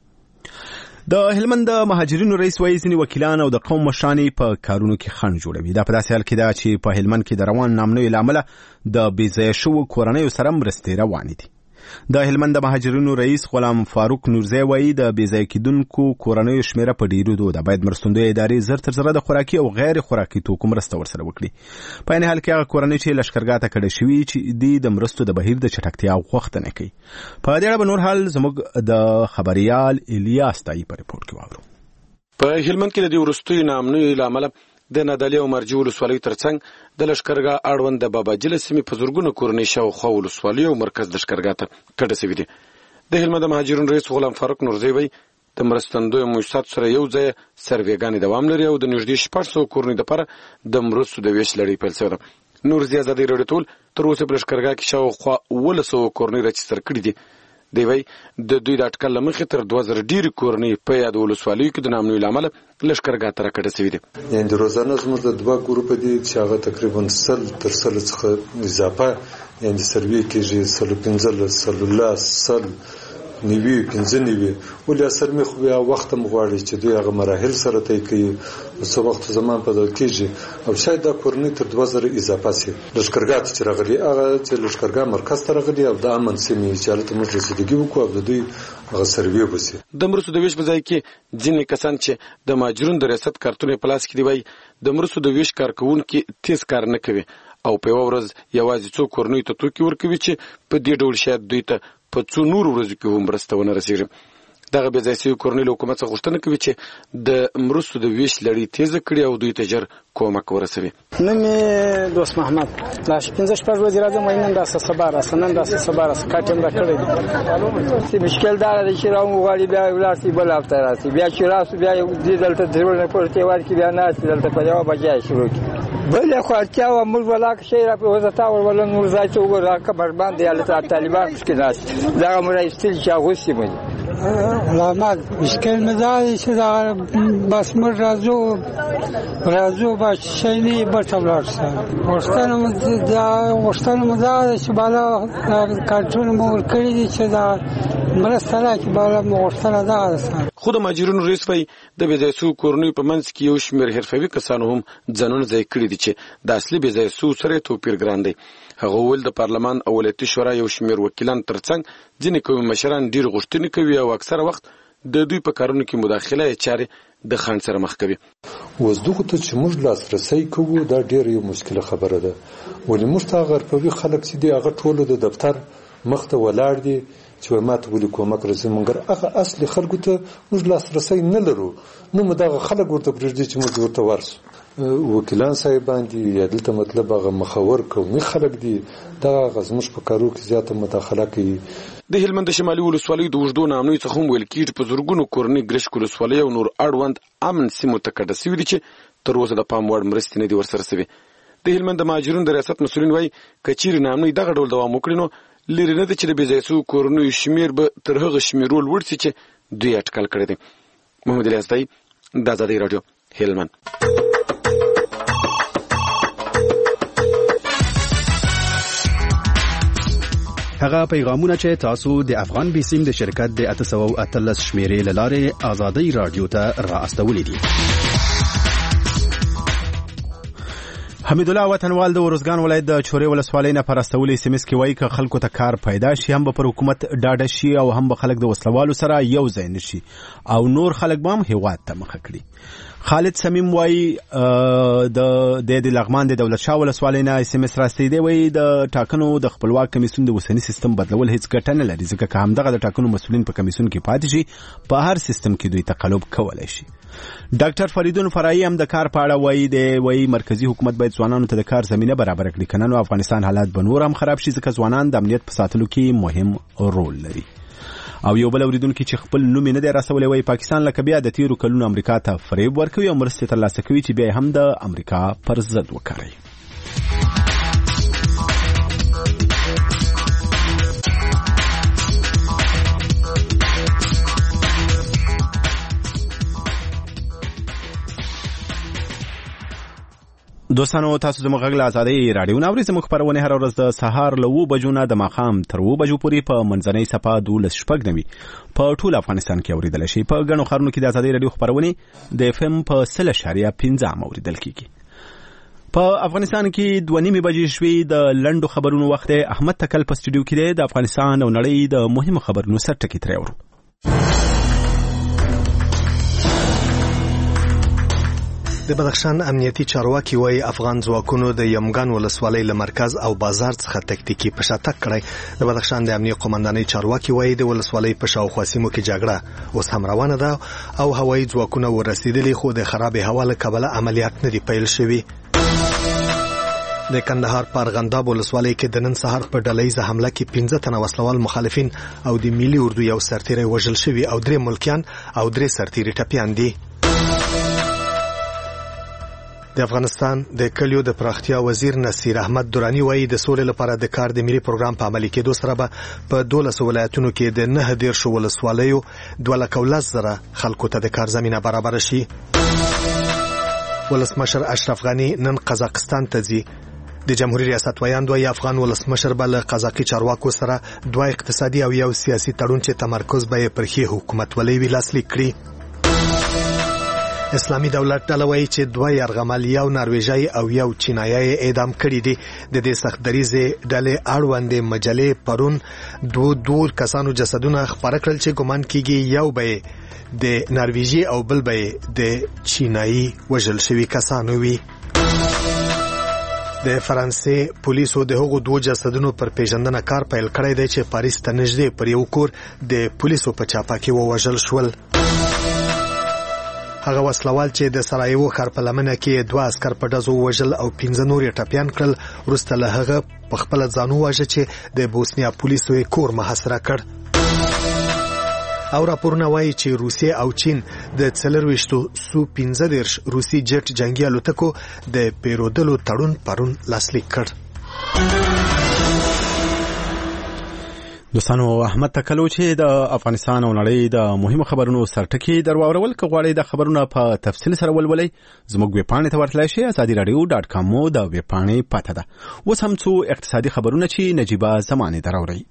S1: د هلمند د مهاجرینو رئیس وایي ځینې وکیلان او د قوم مشران په کارونو کې خنډ جوړوي. دا په داسې حال کې ده چې په هلمند کې د روان نامنوي له امله د بېځایه شوو کورنیو سره مرستې روانې دي. د هلمند د مهاجرینو رئیس غلام فاروق نورزی وایي د بېځایه کېدونکو کورنیو شمیره په ډېرېدو ده. باید مرستندویه ادارې زر تر زره د خوراکي او غیر خوراکي توکو مرسته ورسره وکړي. په عین حال کې هغه کورنۍ چې لښکرګاه ته کډه شوي چې دي د مرستو د بهیر د چټکتیا غوښتنه کوي. په دې اړه به نور حال زموږ د خبریال الیاس تایي په ریپورټ کې واورو.
S27: په هلمند کې د دې وروستیو نامنویو له امله د نادعلي او مرجع ولسوالیو ترڅنګ د لښکرګاه اړوند د باباجله سیمې په زرګونو کورنۍ شاوخوا ولسوالۍ او مرکز لښکرګاه ته کډه سوي دي. د هلمند د مهاجرینو رئیس غلام فاروق نورزی وایي د مرستندویو موسساتو سره یو ځای سروېګانې دوام لري او د نږدې شپږ سوه کورنۍ دپاره د مرستو د ویش لړۍ پیل شوې ده. نورزي ازادۍ راډیو ټول تر اوسه په لښکرګاه کې شاوخوا اوولس سوه کورنۍ راچستر کړي دي. دی وایي د دوی د اټکل له مخې تر دوه زره ډېرې کورنۍ په یاد ولسوالیو کې د نامنوي له امله لښکرګاه ته راکډه سوي دي.
S28: یعنې د روزانه زموږ د دوه ګروپه دي چې هغه تقریبا سل تر سلو څخه اضافه یعنې سروې کېږي سلو پنځلس سلو لس سل نوي پنځه نوي ولې اثر مې خو بیا وخت هم غواړي چې دوی هغه مراحل سره طی کوي څه وخت زمان په دغه کېږي او شاید دا کورنۍ تر دوه زره اضافه سي. لښکرګاه ته چې راغلي هغه چې لښکرګاه مرکز ته راغلي او د امن سیمې چې هلته موږ رسېدګي وکړو او د دوی هغه سروې وسي.
S27: د مرستو د ویش په ځای کې ځینې کسان چې د مهاجرینو د ریاست کارتونه په لاس کې دی وایي د مرستو د ویش کارکوونکي تیز کار نه کوي او په یوه ورځ یوازې څو کورنیو ته توکي ورکوي چې په دې ډول شاید دوی ته په څو نورو ورځو کې هم مرسته ونه رسېږي. دغه بې ځای شوي کورنۍ له حکومت څخه غوښتنه کوي چې د مرستو د ویش لړۍ تیزه کړي او دوی ته ژر کومک ورسوي.
S29: نوم یې دوست محمد دا پنځه شپږ ورځې راځم وایي نن داسې سبا راسه نن داسې سبا راسه کاټ یې راکړی دی. مشکل دا دی چې راوغواړي بیا ولاړ شي بل هفته راسي بیا چې راسو بیا دې دلته درول نه پورته وار کې بیا ناست دلته په یوه بجې شروع کړي بل خو اړتیا وه موږ ولاک شی را په وزتا ورول نور ځای ته وګوره کمر باندې هلته طالبان پکې ناست دغه مو راایستلي چې اغوستي مو دي.
S30: علامات مشکل مې دا دی چې دا بس موږ راځو راځو بس شی نه یې بټه ولاړ سه غوښتنه مو دا غوښتنه مو دا ده چې بالا کارټونه مو ورکړي دي چې دا مرسته راکړي بالا مو غوښتنه دغه ده.
S27: خو د مهاجرینو رئیس وایي د بې ځای سوو کورنیو په منځ کې یو شمېر حرفوي کسانو هم ځانونه ځای کړي دي چې د اصلي بې ځای سوو سره یې توپیر ګران دی. هغه وویل د پارلمان او ولایتي شورا یو شمېر وکیلان ترڅنګ ځینې قومي مشران ډېرې غوښتنې کوي او اکثره وخت د دوی په کارونو کې مداخله یې چارې د خنډ سره مخ کوي.
S28: اوس دغو ته چې موږ لاسرسی کوو دا ډېره یو مشکله خبره ده ولې موږ ته هغه حرفوي خلک چې دي هغه ټولو د دفتر مخ ته ولاړ دي چې ما ته ولې کومک رسوي مګر هغه اصلي خلکو ته موږ لاسرسی نه لرو نو موږ دغه خلک ورته پرېږدي چې موږ ورته ورسو. وکیلان صاحبان دي یا دلته مطلب هغه مخور قومي خلک دي دغه زموږ په کارو کې زیاته مداخله کوي.
S27: د هلمند شمالي ولسوالیو د اوږدو نامنوي څخه هم ویل کېږي په زرګونو کورنۍ ګرشک ولسوالۍ او نور اړوند امن سیمو ته کډه سوي دي چې تر اوسه د پام وړ مرستې نه دي ورسره سوي. د هلمند د مهاجرینو د ریاست مسؤلین وایي که چیرې نامنوي دغه ډول دوام وکړي نو لرې نه ده چې د بې ځای سوو کورنیو شمېر به تر هغه شمېرو لوړ سي چې دوی اټکل کړی دی. محمد الیاس دی د ازادۍ راډیو هلمند.
S31: هغه پیغامونه چې تاسو د افغان بیسیم د شرکت د اته سوه او اتلس شمیرې له لارې ازادۍ راډیو ته را استولې دي.
S1: حمید الله وطنوال د ورزګان ولایت د چورې ولسوالۍ نه پر استولې سیمس کې وایي که خلکو ته کار پیدا شي هم به پر حکومت ډاډه شي او هم به خلک د وسلوالو سره یو ځای نشي او نور خلک به هم هیواد ته مخه کړي. خالد سمیم وایي د د لغمان د دولت شاه ولسوالۍ نه سیمس راستي دی وایي د ټاکنو د خپلواک کمیسیون د اوسنی سیستم بدلول هیڅ ګټه نه لري ځکه که همدغه د ټاکنو مسؤلین په کمیسیون کې پاتې شي په هر سیستم کې دوی تقلب کولی شي. ډاکټر فریدون فرایی هم د کار په اړه وایي دی وایي مرکزی حکومت باید ځوانانو ته د کار زمینه برابر کړي کنه نو افغانستان حالات به نور هم خراب شي ځکه ځوانان د امنیت په ساتلو کې مهم رول لري. او یو بل اوریدونکو چې خپل نوم نه دی راسولی وایي پاکستان لکه بیا د تیرو کلونو امریکا ته فریب ورکوي او مرستې ترلاسه کوي چې بیا هم د امریکا پر ضد وکاروي. دوستانو تاسو زموږ غږ له ازادۍ راډیو نه اورئ. زموږ خپرونې هره ورځ د سهار له اوه بجو نه د ماښام تر اوه بجو پورې په منځنۍ څپه دولس شپږ نوي په ټول افغانستان کې اورېدلی شي. په ګڼو ښارونو کې د ازادۍ راډیو خپرونې د اف ام په سل اشاریه پنځه هم اورېدل کېږي. په افغانستان کې دوه نیمې بجې شوې. د لنډو خبرونو وخت دی. احمد تکل په سټوډیو کې دی. د افغانستان او نړۍ د مهمو خبرونو سر ټکي ترې اورو.
S4: د بدخشان امنیتي چارواکي وایي افغان ځواکونو د یمګان ولسوالۍ له مرکز او بازار څخه تکتیکي پشاتک کړی. د بدخشان د امنیتي قومندانۍ چارواکي وایي د ولسوالۍ په شاوخوا سیمو کې جګړه اوس هم روانه ده او هوایي ځواکونه ورسېدلي خو د خرابې هوا له کبله عملیات نه دي پیل شوي. د کندهار په ارغنداب ولسوالۍ کې د نن سهار په ډلهیزه حمله کې پنځه تنه وسلوال مخالفین او د ملي اردو یو سرتیری وژل شوي او درې ملکیان او درې سرتیري ټپیان دي. د افغانستان د کلیو د پراختیا وزیر نصیر احمد درانی وایي د سولې لپاره د کار د ملي پروګرام په عملي کېدو سره به په دولس ولایتونو کې د نه دیرشو ولسوالیو دوه لکه ولس زره خلکو ته د کار زمینه برابره شي. ولسمشر اشرف غني نن قزاقستان ته ځي. د جمهوریت ریاست ویاند وایي افغان ولسمشر به له قزاقي چارواکو سره دوه اقتصادي او یو سیاسي تړون چې تمرکز به یې پر ښې حکومتولۍ وي لاسلیک کړي. اسلامي دولت ډله وایي چې دوه یرغمل یو نرویژی او یو چینایي اعدام کړي دي. د دې سخت دریزې ډلې اړوندې مجلې پرون دو دو کسانو جسدونه خپاره کړل چې ګمان کېږي یو به د نرویژي او بل به د چینایي وژل شوي کسانو وي. د فرانسې پولیسو د هغو دوه جسدونو پر پیژندنه کار پیل کړی دی چې پاریس ته نږدې پر یو کور د پولیسو په چاپه کې ووژل شول. هغه وسلوال چې د سرایو ښار په لمنه کې دوه عسکر په ډزو وژل او پنځه نور یې ټپیان کړل. وروسته له هغه په خپله ځان وواژه چې د بوسنیا پولیسو یې کور محاصره کړ. او راپورونه وایي چې روسیې او چین د څلرویشتو سو پنځه دېرش روسي جټ جنګي الوتکو د پیرودلو تړون پرون لاسلیک کړ.
S1: دوستانو احمد تکلو چې د افغانستان او نړۍ د مهمو خبرونو سرټکی درواورول که غواړئ د خبرونو په تفصیل سره ولولئ زموږ ویبپاڼې ته ورتلای شئ. ازادي راډیو ډاټ کام مو د ویبپاڼې پته ده. اوس هم څو اقتصادي خبرونه چې نجیبه زمانې دراوړئ.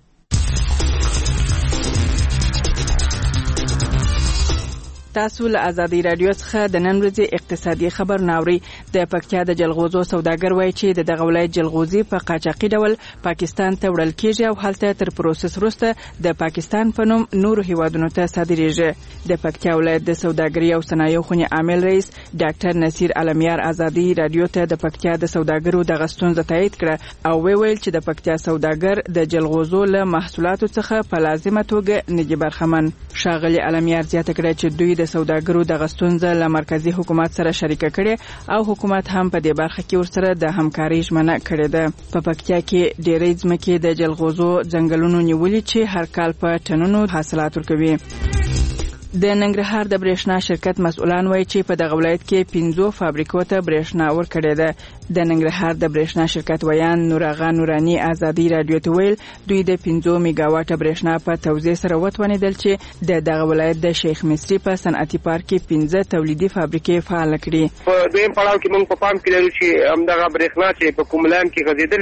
S6: تاسو له ازادي رادیو څخه د نن ورځې اقتصادي خبر ناوړي. د پکتیا د جلغوزو سوداګر وایي چې د دغه ولایت جلغوزي په قاچاقي ډول پاکستان ته وړل کېږي او هلته تر پروسس وروسته د پاکستان په نوم نورو هیوادونو ته صادریږي. د پکتیا ولایت د سوداګرۍ او صنایعو خونې عامل رئیس ډاکټر نصیر علمیار ازادي رادیو ته د پکتیا د سوداګرو د غستون تایید کړه او ویل چې د پکتیا سوداګر د جلغوزو له محصولاتو څخه په لازمه توګه نږدې برخمن. ښاغلي علمیار زیاته کړه چې دوی د سوداګرو د غستونځ له مرکزی حکومت سره شریکه کړي او حکومت هم په دې برخه کې ورسره د همکارۍ ژمنه کړې ده. په پکتیا کې ډېرې ځمکې د جلغوزو ځنګلونو نیولې چې هر کال په ټنونو حاصلات ورکوي. د ننګرهار د برېښنا شرکت مسؤلان وایي چې په دغه ولایت کې پنځو فابریکو ته برېښنا ورکړې ده. د ننګرهار د برېښنا شرکت ویان نوراغا نورانی ازادي رادیو ته ویل دوی د پنځو میگا واټه برېښنا په توزیع سره وتوانېدل چې د دغه ولایت د شیخ مصری په صنعتي پارک کې پنځه تولیدي فابریکې فعال کړي.
S7: په دویم پړاو کې موږ په پام کې لرو چې همدغه برېښنا چې په کوملان کې غځېدلې ده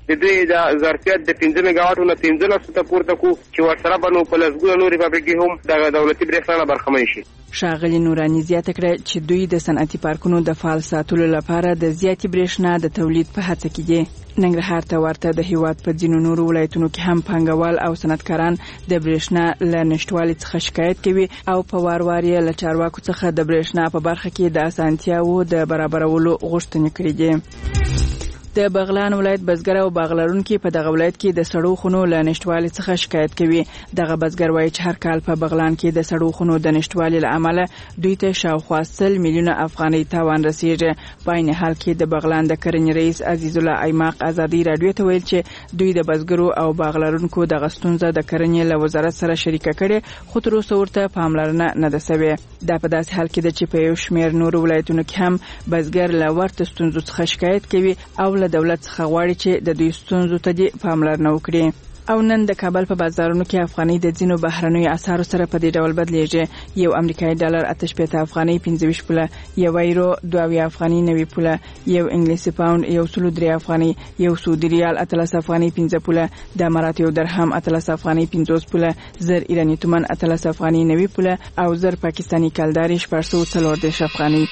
S7: د دوی د ظرفیت د پنځه میګاواټو نه پنځلسو ته پورته کو چې ورسره به نو په لسګونه نورې فابریکې هم د دولتي برېښنا نه برخمن شي.
S6: ښاغلي نوراني زیاته کړه چې دوی د صنعتي پارکونو د فعال ساتلو لپاره د زیاتې برېښنا د تولید په هڅه کې دي. ننګرهار ته ورته د هیواد په ځینو نورو ولایتونو کې هم پانګوال او صنعتکاران د برېښنا له نشټوالي څخه شکایت کوي او په وار وار یې له چارواکو څخه د برېښنا په برخه کې د اسانتیاوو د برابرولو غوښتنې کړې دي. د بغلان ولایت بزګر او باغلرونکو په دغه ولایت کې د سړو خونو له نشټوالي څخه شکایت کوي. دغه بزګر وایي چې هر کال په بغلان کې د سړو خونو د نشټوالي له امله دوی ته شاوخوا سل میلیونه افغانۍ تاوان رسیږي. په عین حال کې د بغلان د کرنې رئیس عزیز الله ایماق ازادي رادیو ته ویل چې دوی د بزګرو او باغلرونکو د غستونزه د کرنې له وزارت سره شریکه کړي خو تر اوسه ورته پاملرنه نه ده شوې. دا په داسې حال کې ده چې په یو شمېر نورو ولایتونو کې هم بزګر له ورته ستونزو څخه شکایت کوي او له دولت څخه غواړي چې د دوی ستونزو ته دې پاملرنه وکړي. او نن د کابل په بازارونو کې افغانۍ د ځینو بهرنیو اسعارو سره په دې ډول بدلیږي. یو امریکایي ډالر اته شپېته افغانۍ پنځه ویشت پوله، یو یورو دوه اویا افغانۍ نوي پوله، یو انګلیسي پاوند یو سل درې افغانۍ، یو سعودي ریال اتلس افغانۍ پنځه پوله، د امارات یو درهم اتلس افغانۍ پنځوس پوله، زر ایراني تومان اتلس افغانۍ نوي پوله او زر پاکستاني کلداري شپږ سوه څلور دېرش افغانۍ.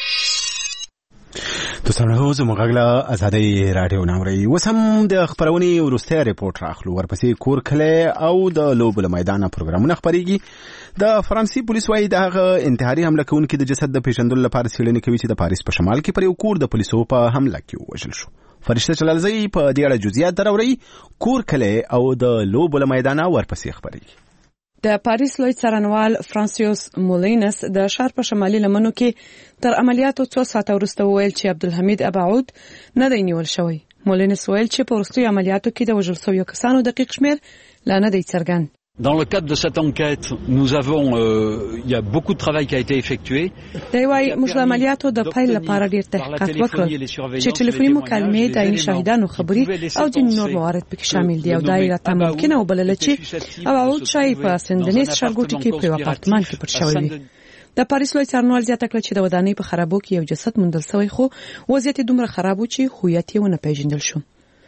S1: تاسو زموږ غږ ازادي رادیو ناوړي وسم د خبرونې ورسته ریپورت راخلو ورپسې کور کله او د لوبل میدان پروګرامونه خبريږي. د فرانسې پولیس وايي دغه انتحاري حمله کوونکي د جسد د پیژندلو لپاره څېړنې کوي چې د پاریس په شمال کې پر یو کور د پولیسو په حمله کې وژل شو. فرشته چلالزی په دې اړه جزئیات دراوړي. کور کله او د لوبل میدان ورپسې خبريږي.
S8: د پاریس لوی څارنوال فرانسیوس مولینس د ښار په شمالي لمنو کې تر عملیاتو څو ساعته وروسته وویل چې عبدالحمید ابعود نه دی نیول شوی. مولینس ویل چې په وروستیو عملیاتو کې د وژل شویو کسانو دقیق شمېر لا نه دی څرګند.
S9: Dans le cadre de cette enquête, nous avons, euh, il y a beaucoup de travail qui a été effectué.
S8: دوی موږ عملیاتو د پایل لپاره ډیر تحقیقات وکړل چې ټلیفوني مکالمې د عین شاهدانو خبري او د نور موارد پکې شامل دي او دا یې راته ممکنه وبلل چې او او شای په سندنیس شارګوټي کې په اپارتمان کې پټ شوی وي. د پاریس لوی څارنوال زیاته کړه چې د ودانۍ په خرابو کې یو جسد موندل شوی خو وضعیت دومره خراب و چې هویت یې ونه پیژندل شو.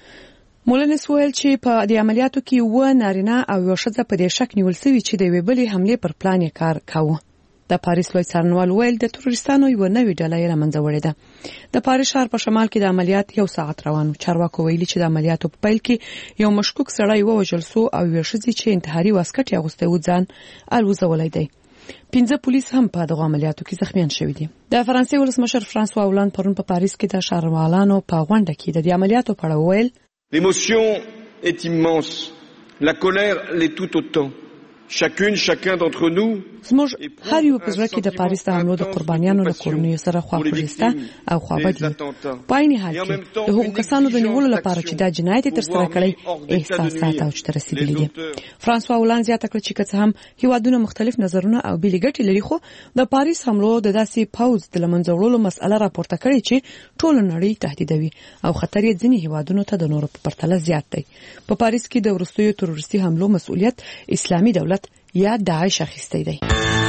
S8: مولنس ویل چې په دې عملیاتو کې و نارینه او یو ښځه په دې شک نیول شوی چې د یوې بلې حملې پر پلان یې کار کاوه. د پاریس لوی څارنوال ویل د تروریستانو یو نوې ډله یې رامنځته وړې ده. د پاریس ښار په شمال کې د عملیات یو ساعت روان و. چارواکو ویلي چې د عملیاتو په پیل کې یو مشکوک سړی ووژل شو او یو ښځې چې انتحاري واسکټ یې اغوستی و ځان الوزولی دی. پنځه پولیس هم په دغه عملیاتو کې زخمیان شوي دي. د فرانسې ولسمشر فرانسوا هولند پرون په پاریس کې د ښاروالانو په غونډه کې د دې عملیاتو په اړه وویل
S10: L'émotion est immense. La colère l'est tout autant. Chacune, chacun d'entre nous
S8: زموږ هر یو په زړه کې د پاریس د حملو د قربانیانو له کورنیو سره خواخوږي شته او خوابدي. په عین حال کې د هغو کسانو د نیولو لپاره چې دا جنایت یې ترسره کړی احساسات اوج ته رسېدلي دي. فرانسوا هولند زیاته کړه چې که څه هم هیوادونه مختلف نظرونه او بېلې ګټې لري خو د پاریس حملو د داسې پوځ د له منځه وړلو مسأله راپورته کړې چې ټوله نړۍ تهدیدوي او خطر یې ځینې هیوادونو ته د نورو په پرتله زیات دی. په پاریس کې د وروستیو تروریستي حملو مسؤلیت اسلامي دولت یا داعش اخیستی دی.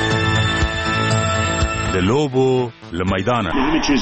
S11: د لوبو له میدانه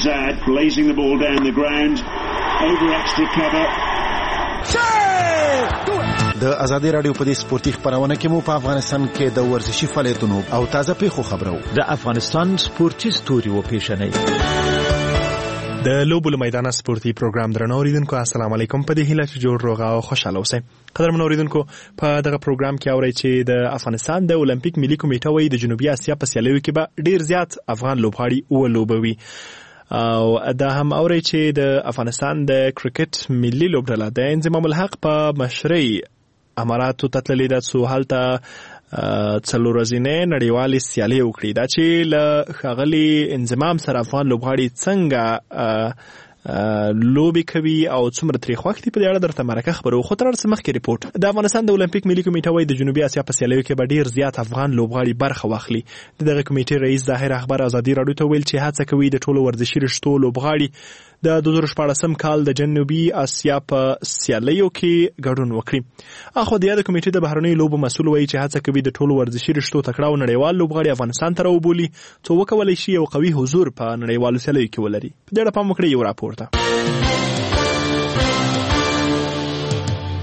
S20: د ازادي رادیو په دې سپورتي خبرونه کې مو په افغانستان کې د ورزشي فعالیتونو او تازه پیښو خبرو
S12: د افغانستان سپورتي ستوري و پیښنې
S13: د لوبو له میدانه سپورتي پروګرام درنو اوریدونکو السلام علیکم. په دې هیله چې جوړ روغ او خوشاله اوسئ. قدرمن اوریدونکو په دغه پروګرام کې اورئ چې د افغانستان د اولمپیک ملي کمیټه وایي د جنوبي اسیا په سیالیو کې به ډیر زیات افغان لوبغاړي ولوبوي او دا هم اورئ چې د افغانستان د کرکټ ملي لوبډله د انضمام الحق په مشرۍ اماراتو ته تللې ده څو هلته څلور ورځې نړیوالې سیالۍ وکړي. دا چې له ښاغلي انضمام سره افغان لوبغاړي څنګه لوبي کوي او څومره ترې خوښ دي په دې اړه درته مرکه خبرو. خو تر څه مخکې ریپورت. د افغانستان د اولمپیک ملي کمیټه وايي د جنوبي اسیا په سیالیو کې به ډیر زیات افغان لوبغاړي برخه واخلي. دغه کمیټې رئیس ظاهر اخبار ازادي رادیو ته ویل چې هڅه کوي د ټولو ورزشي رشتو لوبغاړي د دوه زره شپاړسم کال د جنوبي اسیا په سیالیو کې ګډون وکړي. اخو د یاد کمیټې د بهرنیو لوبو مسؤل وایي چې هڅه کوي د ټولو ورزشي رشتو تکړه او نړیوال لوبغاړي افغانستان ته راوبولي څو وکولای شي یو قوي حضور په نړیوالو سیالیو کې ولري. په دې اړه پام وکړئ یو راپور ته.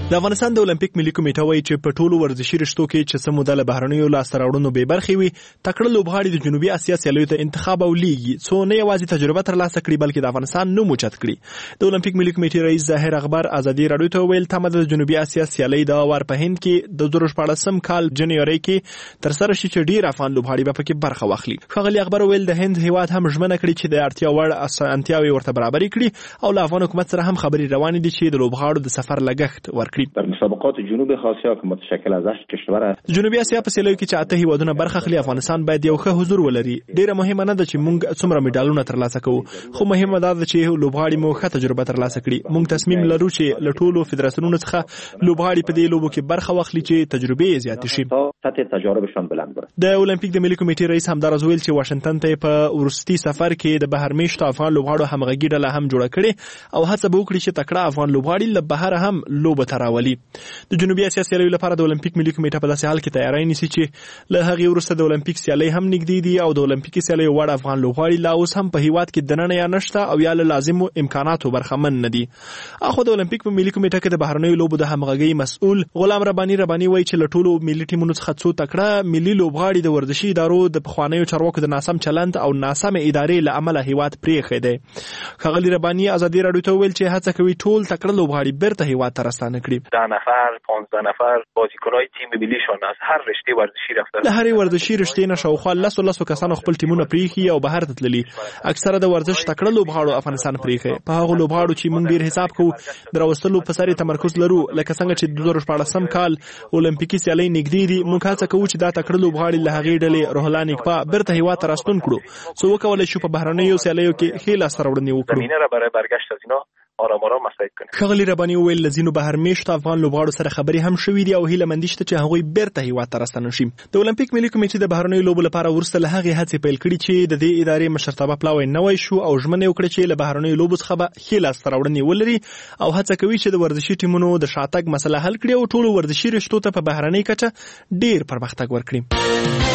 S13: د افغانستان د اولمپیک ملي کمیټه وایي چې په ټولو ورزشي رشتو کې چې سمو د بهرنیو لاسته راوړنو به برخې وي تکړه لوبغاړي د جنوبي اسیا سیالیو ته انتخاب او لیږي څو نه یوازې تجربه ترلاسه کړي بلکې د افغانستان نوم اوچت کړي. د اولمپیک ملي کمیټې رئیس ظاهر اخبار ازادي راډیو ته ویل تمه د جنوبي اسیا سیالۍ د وار په هند کې د زر شپاړسم کال جنوري کې تر سره شي چې ډیر افغان لوبغاړي به پکې برخه واخلي. ښاغلي اخبار ویل د هند هیواد هم ژمنه کړې چې د اړتیا وړ اسانتیاوې ورته برابرې کړي او له افغان حکومت سره هم خبرې روانې دي چې د لوبغاړو د سفر لګښت ورکړي.
S2: جنوب آسیا که متشکل از هشت کشور است.
S13: جنوبي اسیا په سیالیو کې چې اته هیوادونه برخه اخلي افغانستان باید یو ښه حضور ولري. ډیره مهمه نه ده چې موږ څومره میډالونه ترلاسه کوو خو مهمه ده چې لوبغاړي مو ښه تجربه ترلاسه کړي. موږ تصمیم لرو چې له ټولو فدراسیونونو څخه لوبغاړي په دې لوبو کې برخه واخلي چې تجربه زیات شي.
S2: سطح تجاربشان بلند بره.
S13: د اولمپیک د ملي کمیټې رئیس همدارز ویل چې واشنگټن ته په ورستي سفر کې د بهرمیشت افغان لوبغاړو همغږي ډله هم جوړه کړي او هڅه به وکړي چې تکړه افغان لوبغاړي له بهر هم لوبه تراولي. د جنوبي اسیا سیالیو لپاره د اولمپیک ملي کمیټه په داسې حال کې تیاری نیسي چې له هغې وروسته د اولمپیک سیالۍ هم نږدې دي او د اولمپیکي سیالیو وړ افغان لوبغاړي لا اوس هم په هیواد کې دننه یا نشته او یا له لازمو امکاناتو برخمن نه دي. اخو د اولمپیک په ملي کمیټه کې د بهرنیو لوبو د همغږۍ مسؤل غلام رباني رباني وایي چې له ټولو ملي ټیمونو څخه څو تکړه ملي لوبغاړي د ورزشي ادارو د پخوانیو چارواکو د ناسم چلند او ناسم ادارې له امله هیواد پرېښی دی. ښاغلي رباني ازادي راډیو ته ویل چې هڅه کوي ټول تکړه لوبغاړي بیرته هیواد ته راستانه کړي.
S3: ده نفر پانزده نفر بازیکن‌های تیم ملیشون از هر رشته ورزشی رفتن.
S13: له هرې ورزشي رشتې نه شاوخوا لسو لسو کسانو خپل ټیمونه پریښي او بهر ته تللي. اکثره د ورزش تکړه لوبغاړو افغانستان پریښی. په هغو لوبغاړو چې موږ ډیر حساب کوو د راوستلو په سر تمرکز لرو لکه څنګه چې د دوه زره شپاړسم کال اولمپیکي سیالۍ نږدې دي. موږ هڅه کوو چې دا تکړه لوبغاړي له هغې ډلې روح الله نیکپا بیرته هیواد ته راستون کړو څو وکولی شو په بهرنیو سیالیو کې ښې لاسته راوړنې وکړو.
S3: زمینه را برای برگشت از اینا آرام آرام مساعد کنیم.
S13: ښاغلي رباني وویل له ځینو بهرمیشتو افغان لوبغاړو سره خبرې هم شوې دي او هیله مندي شته چې هغوی بیرته هیواد ته راستانه شي. د اولمپیک ملي کمیټې د بهرنیو لوبو لپاره وروسته له هغې هڅې پیل کړي چې د دې ادارې مشرتابه پلاوی نوی شو او ژمنه یې وکړه چې له بهرنیو لوبو څخه به ښې لاسته راوړنې ولري او هڅه کوي چې د ورزشي ټیمونو د شاتګ مسله حل کړي او ټولو ورزشي رشتو ته په بهرنۍ کچه ډیر پرمختګ ورکړي.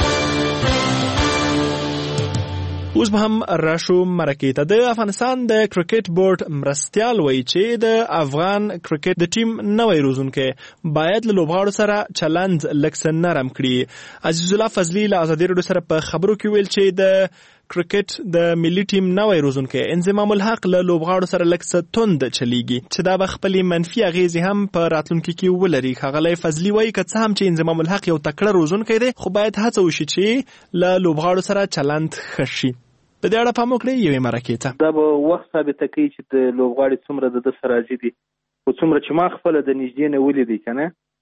S13: اوس به هم راشو مرکې ته. د افغانستان د کرکټ بورډ مرستیال وایي چې د افغان کرکټ د ټیم نوی روزونکی باید له لوبغاړو سره چلند لږ څه نرم کړي. عزیز الله فضلي له ازادي راډیو سره په خبرو کې ویل چې د کرکټ د ملي ټیم نوی روزونکی انضمام الحق له لوبغاړو سره لږ څه توند چلیږي چې دا به خپلې منفي اغیزې هم په راتلونکي کې ولري. ښاغلی فضلي وایي که څه هم چې انضمام الحق یو تکړه روزونکی دی خو باید هڅه وشي چې له لوبغاړو سره چلند ښه شي. د دې اړه پام وکړئ یوې مرکې ته.
S14: دا به وخت ثابته کوي چې د لوبغاړي څومره د ده سره راضي دي. خو څومره چې ما خپله د نږدې نه ولیدی که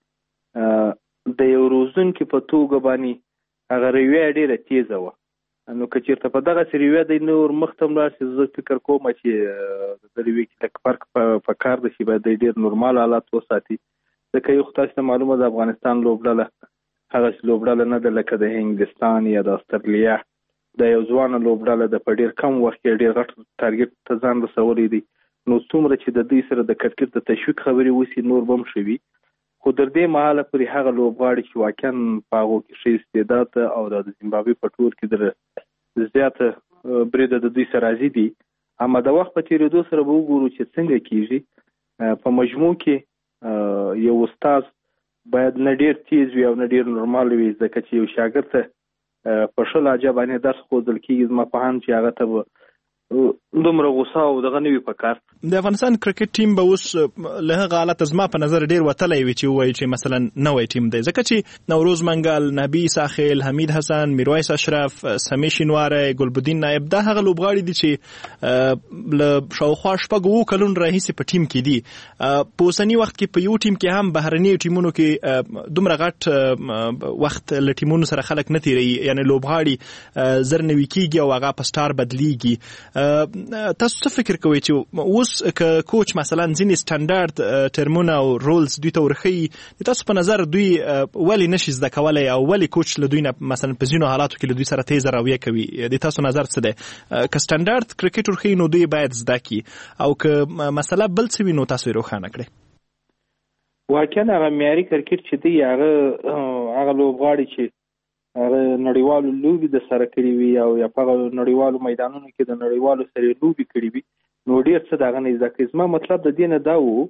S14: نه د یو روزونکي په توګه باندې هغه رویه ډېره تیزه وه. نو که چېرته په دغسې رویه دی نور مخته هم لاړ شي زه فکر کوم چې د رویې کې لږ فرق په کار ده چې باید دی ډېر نورمال حالات وساتي. ځکه یو خو تاسو ته معلومه د افغانستان لوبډله هغسې لوبډله نه ده لکه د هندوستان یا د استرالیا. د یو ځوانه لوبډله د په ډېر کم وخت کې ډېر غټ ټارګټ ته ځان رسولی دی. نو څومره چې د دوی سره د کرکټ د تشویق خبرې وسي نور به هم ښه وي. خو تر دې مهاله پورې هغه لوبغاړي چې واقعا په هغو کې ښه استعداد ده او د زیمبابوې په ټول کې د زیاته بریده د دوی سره راضي دي. اما د وخت په تېرېدو سره به وګورو چې څنګه کېږي. په مجموع کې یو استاد باید نه ډېر تیز وي او نه ډېر نورمال وي ځکه چې یو شاګرد ته په ښه لهجه باندې درس ښودل کېږي. زما په هم چې هغه ته به دومره غوسه او دغه نه وي په کار.
S13: د افغانستان کرکټ ټیم به اوس له هغه حالته زما په نظر ډېر وتلی وي چې ووایي چې مثلا نوی ټیم دی ځکه چې نوروز منګل، نبي ساخیل، حمید حسن، میرویس اشرف، سمی شینواری، ګلبدین نایب دا هغه لوبغاړي دي چې له شاوخوا شپږ اووه کلونو راهیسې په ټیم کې دي. په اوسني وخت کې په یو ټیم کې هم بهرنیو ټیمونو کې دومره غټ وخت له ټیمونو سره خلک نه تېروي یعنې لوبغاړي زر نوي کېږي او هغه په سټار بدلیږي. تاسو څه فکر کوئ چې اوس که کوچ مثلا ځینې سټنډارډ ټرمونه او رولز دوی ته ورښیي د تاسو په نظر دوی ولې نشي زده کولی او ولې کوچ له دوی نه مثلا په ځینو حالاتو کې له دوی سره تیزه رویه کوي؟ د تاسو نظر څه دی؟ که سټنډارډ کرکټ ورښیي نو دوی باید زده کړي او که مسله بل څه وي نو تاسو یې روښانه کړئ.
S14: واقعا هغه معیاري کرکټ چې دی هغه هغه لوبغاړي چې هغه نړیوالو لوبې د سره کړي وي او یا په هغه نړیوالو میدانونو کې د نړیوالو سره لوبې کړي وي نو ډېر څه د هغه نه زده کوي. زما مطلب د دې نه دا و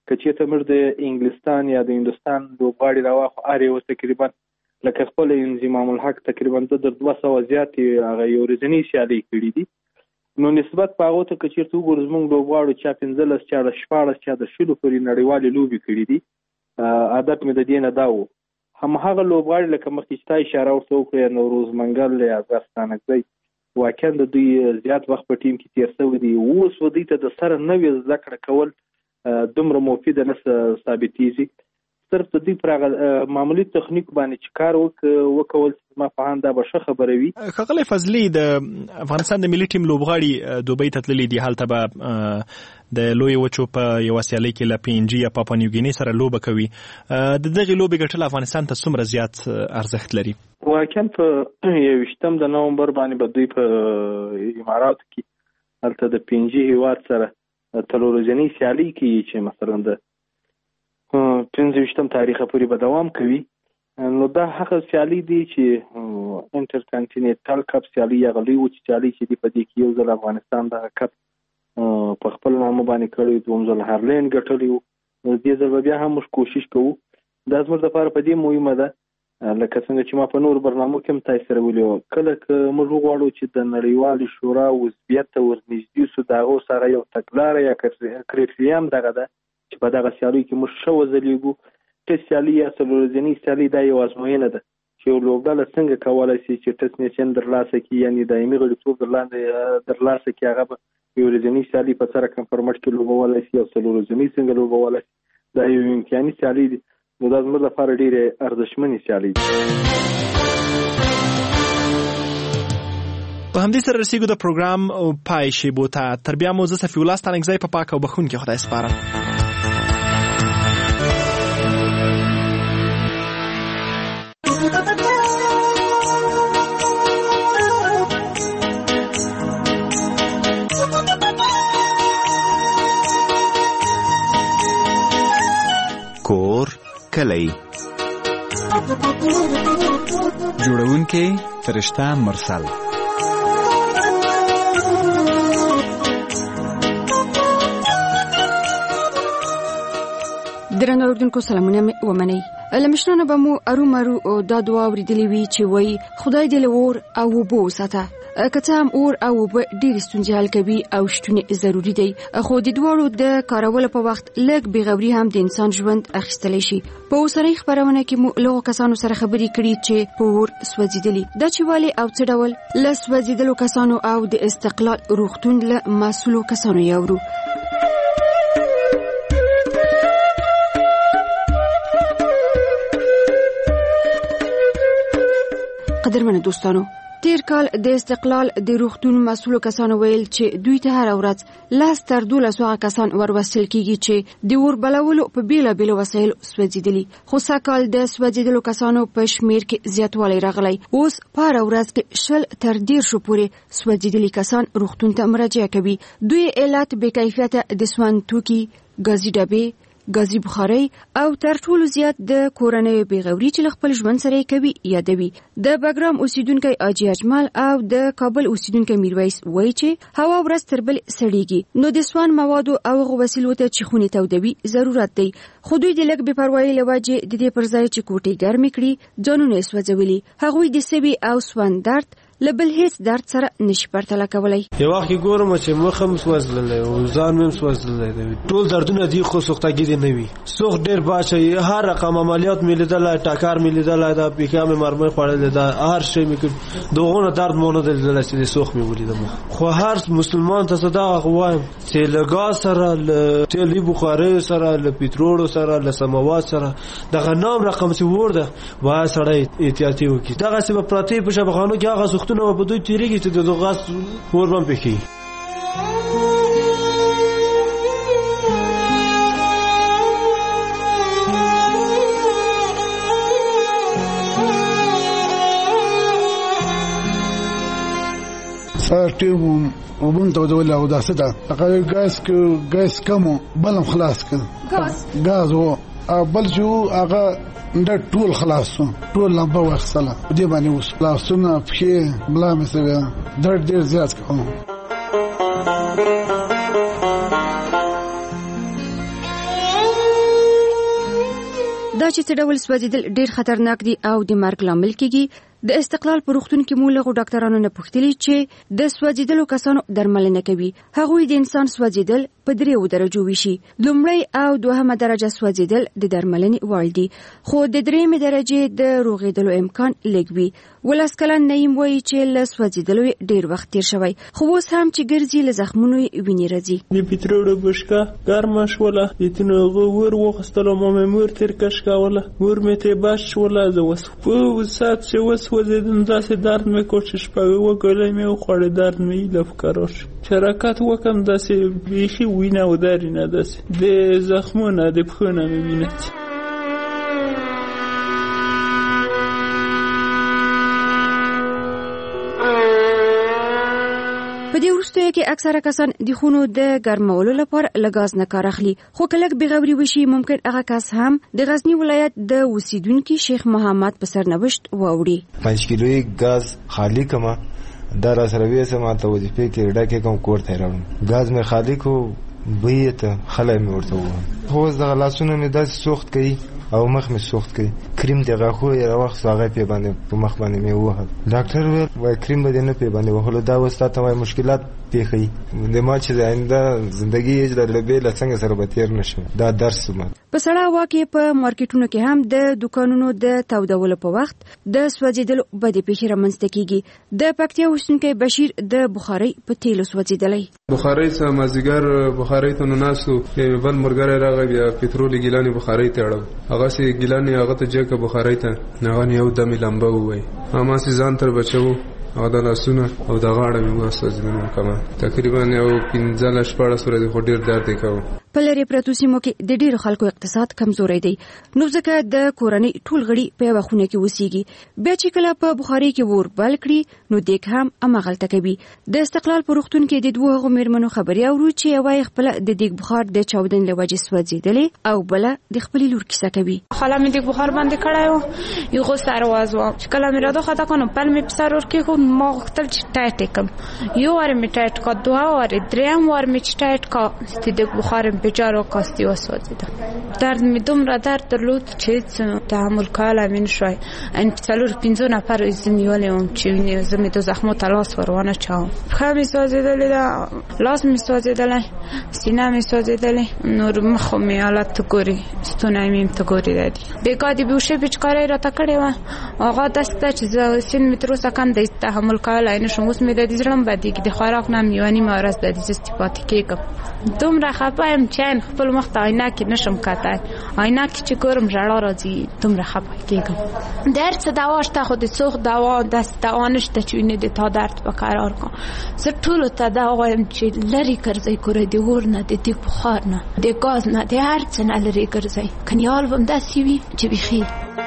S14: که چېرته موږ د انګلستان یا د هندوستان لوبغاړي راواخو هر یو تقریبا لکه خپل انضمام الحق تقریبا د دوه سوه زیاتې هغه یو ورځنۍ سیالۍ کړي دي. نو نسبت په هغو ته که چېرته وګورو زموږ لوبغاړو چا پنځلس چا د شپاړس چا د شلو پورې نړیوالې لوبې کړي دي. عادت مې د دې نه دا و همهغه لوبغاړي لکه مخکې چې تا اشاره ورته وکړې نوروز منګل یا اظهر ستانکزی واقعا د دوی زیات وخت په ټیم کې تېر شوی دی. اوس و دوی ته د سره نوې زده کړه کول دومره مفید نه ثابتېږي. صرف د دوی پر هغه معمولي تخنیک باندې چې کار وکول زما په اند دا به ښه خبره وي.
S13: ښاغلی فضلي د افغانستان د ملي ټیم لوبغاړي دوبۍ ته تللي دي. هلته به د لوی وچو په یوه سیالۍ کې له پي ان جي یا پاپا نیوګیني سره لوبه کوي. د دغې لوبې ګټل افغانستان ته څومره زیات ارزښت لري؟ واقعا
S14: په یوویشتم د نومبر باندې به دوی په اماراتو کې هلته د پي ان جي هیواد سره څلور ورځنۍ سیالۍ کوي چې مثلا د پنځه ویشتم تاریخه پورې به دوام کوي. نو دا هغه سیالۍ دي چې انټر کانټیننټل کپ سیالۍ هغه لوی وچې سیالۍ چې دي په دې کې یو ځل افغانستان دغه کپ په خپل نامه باندې کړی، دوم ځل هارلینډ ګټلی و. دې ځل به بیا هم موږ کوشش کوو. دا زموږ دپاره په دې مهمه ده لکه څنګه چې ما په نورو برنامو کې هم تاسو سره ویلي وو، کله که موږ وغواړو چې د نړیوالې شورا عضویت ته ورنږدې سو د هغو سره یو تګلاره یا کرایټیریا هم دغه ده چې په دغه سیالیو کې موږ ښه وځلیږو. ټسټ سیالي یا څلور ورځنۍ سیالي دا یو ازموینه ده چې یو لوبډله څنګه کولی شي چې ټسټ نیشن ترلاسه کړي، یعنې دایمي غړیتوب ترلاسه کړي. هغه به یو ورځنۍ سیالي په سره کم فارمټ کې لوبولی شي او څلور ورځنۍ څنګه لوبولی شي. دا یو امکاني سیالي دي. نو دا زموږ لپاره ډېرې ارزښتمنې سیالۍ دي.
S13: په همدې سره رسیږو د پروګرام پای شیبو ته. تر بیا مو زه صفي الله ستانکزی په پاک او بخښونکي خدای سپارم.
S15: کور کلی جوړونکی فرشته مرسل.
S16: درنو اوردونکو سلامونه ومنئ. له مشرانو به مو ارومرو دا دعا اورېدلې وي چې وایي خدای دې له اور او اوبو وساته. که څه هم اور او اوبه ډېرې ستونزې حل کوي او شتون ضروري دی، خو د دواړو د کارولو په وخت لږ بېغوري هم د انسان ژوند اخیستلی شي. په اوسنۍ خپرونه کې مو له هغو کسانو سره خبرې کړي چې په اور سوځېدلي. دا چې ولې او څه ډول له سوځېدلو کسانو او د استقلال روغتون له مسؤلو کسانو یې اورو. قدرمنو دوستانو، تیر کال د استقلال د روغتون مسؤلو کسانو ویل چې دوی ته هر ورځ لاس تر دولس هغه کسان وروستل کیږي چې د اور بلولو په بیلابیلو وسایلو سوځېدلي. خو سږکال د سوځېدلو کسانو په شمیر کې زیاتوالی راغلی. اوس په هره ورځ کې شل تر دېرشو پورې سوځېدلي کسان روغتون ته مراجعه کوي. دوی علت بې کیفیته د سون توکي، ګازي ډبې، ګازي بخاري او تر ټولو زیات د کورنۍ بېغوري چې له خپل ژوند سره یې کوي یادوي. د بګرام اوسیدونکی اجي اجمل او د کابل اوسیدونکی میرویس وایي چې هوا ورځ تر بل سړیږي، نو د سون موادو او هغو وسیلو ته چې خونې تودوي ضرورت دی. خو دوی د لږ بېپروایۍ له وجې د دې پر ځای چې کوټې ګرمې کړي ځانونه یې سوځولي. هغوی د سوي او سون درد له بل هیڅ درد سره نشي پرتله کولی.
S17: یو وخت کې ګورم چې مخ هم سوځللی او ځان مې هم سوځللی دی. ټول دردونه دي خو سوختګي دي نه وي. سوخت ډېر باچه هر رقم عملیات مې لیدلی، ټکر مې لیدلی، دا پیکه مې مرمۍ خوړلې ده، هر شی مې کړ. دغونه درد مو نه دی لیدلی چې د سوخت مې ولیدم. خو هر مسلمان ته زه دغه وایم چې له ګاز سره، له تیلي بخاریو سره، له پټرولو سره، له سماوات سره دغه نام رقم چې ورده باید سړی احتیاطي وکړي. دغسې به پراتې په شبخانو کې هغه سوختونه په دوی تیریږي چې د غاز اور باندې پکې.
S18: سارټیم وبون ته ودول او داسه ده هغه ګاز کې ګاز کمو بلم خلاص کړ. ګاز ګاز وو بل جو هغه دا ټول خلاصو، ټول لمبه وخصله دې باندې اوس خلاصونه پکې بلا مې سره درد ډېر زیات کوم.
S16: دا چې څه ډول سوځیدل ډیر خطرناک دي او د مرګ لامل کیږي. د استقلال په روغتون کې مو له ډاکټرانو نه پوښتنه چې د سوځیدلو کسانو درملنه کوي. هغوی د انسان سوځیدل په دریو درجو ویشي. لومړی او دوهمه درجه سوځیدل د درملنې وړ دي، خو د دریمې درجې د روغېدلو امکان لږ وي. ولس کلن نیم وایي چې له سوځیدلو ډیر وخت تیر شوی، خو اوس هم چې ګرځي له زخمونو وینې راځي.
S17: د پیترولو بشکه ګرمه شوله، د تنوغه ور وغستلو ما مې مور تیر کش کوله، ور مې ته باش شوله. زه وس په سات چې وس وزیدم داسې درد مې کو چې شپږ وګولې مې وخوړې، درد مې لفکاروش شراکت وکم داسې بیخي وینه و درینه، داسې د زخمونه د پخونه مې وینه. په دې وروستیو کې اکثره کسان د خونو د ګرمولو لپاره له ګاز نه کار اخلي، خو که لږ بېغوري وشي ممکن هغه کس هم د غزني ولایت د اوسیدونکي شیخ محمد په سرنوشت واوړي.
S5: پنځ کیلویي ګاز خالی کما دا را سره ویسه ما ته وظیفې کې ډکې کوم کور ته راوړم. ګاز مې خالی کو بوی ته خلای مې ورته وویل. خو اوس دغه لاسونه مې داسې سوخت کوي او مخ مې سوخت کوي. کریم د غاښو یې راواخیست، هغه پې باندې په مخ باندې مې ووهل. ډاکټر وویل وایي کریم به دې نه پې باندې وهلو، دا اوس تا ته وایي مشکلات پېښوي. د ما چې د آینده زندګي هېڅ له بېله څنګه سره به تېر نه شم، دا درس ما.
S16: په سړه هوا کې په مارکیټونو کې هم د دوکانونو د تودولو په وخت د سوځېدلو بدې پیښې رامنځته کېږي. د پکتیا اوسېدونکی بشیر د بخارۍ په تیلو سوځېدلی.
S19: بخارۍ څه مازدیګر بخارۍ ته نو ناستو، یو بل ملګری راغی، بیا پټرولي ګیلانې بخارۍ ته اړو. هغسې ګیلانې هغه ته جګه بخارۍ ته هغه یو دمې لمبه ووایي. هماسې ځان تر بچو او د لاسونه او د غاړه مې وسوځېدل کمه. تقریبا یو پنځلس شپاړس ورځې خو ډېر درد یې کوه.
S16: په لرې پرتو سیمو کې د ډېرو خلکو اقتصاد کمزوری دی، نو ځکه د کورنۍ ټول غړي په یوه خونه کې اوسېږي. بیا چې کله په بخارۍ کې اور بل کړي نو دیګ هم هماغلته کوي. د استقلال په روغتون کې د دوو هغو مېرمنو خبرې اورو چې یوه یې خپله د دیګ بخار د چاودنې له وجې سوځېدلې او بله د خپلې لور کیسه کوي.
S21: خاله مې دیګ بخار باندې کړی و، یو سر واز و چې کله مې راډوخته کړ نو پل مې په سر ورکېښود. ما غوښتل چې ټایټ یې کړم، یو وار مې ټایټ کړ، دوه وارې، درېیم وار مې چې ټایټ کړ چې دیګ بخار مې بېچاره وکاستې وسوځېده. درد مې دومره درد درلود چې هېڅ تحمل کولی مې نه شوی. ان څلور پنځه نفر زه نیولې وم چې زه مې د زخمو ته لاس ور ونه چاوم. پښه مې سوځېدلې ده، لاس مې سوځېدلی، سینه مې سوځېدلې، نور مخ مې حالت ته ګوري، ستونی مې هم ته ګوري ده دي. بېګا د بېهوشۍ پېچکارۍ راته کړې وه، هغه داسې ده چې زه سین مې تر اوسه کم دی تحمل کولی نه شم. اوس مې د دې زړه هم بدېږي، د خوراک نه هم یوه نیمه ورځ د دې زستې پاتې کېږم. دومره خفه یم چې خپل مخ ته آینه کې نشم کتلی، آینه کې چې ګورم ژړا راځي، دومره خفه کېږم. د هر څه دوا شته، خو د سوخت دوا داسې دوا نشته چې وینې د تا درد په قرار کړم. زه ټولو ته دا وایم چې لرې ګرځئ کوره، د اور نه، د دیګ بخار نه، د ګاز نه، د هر څه نه لرې ګرځئ. کنیال به هم داسې وي چې بیخي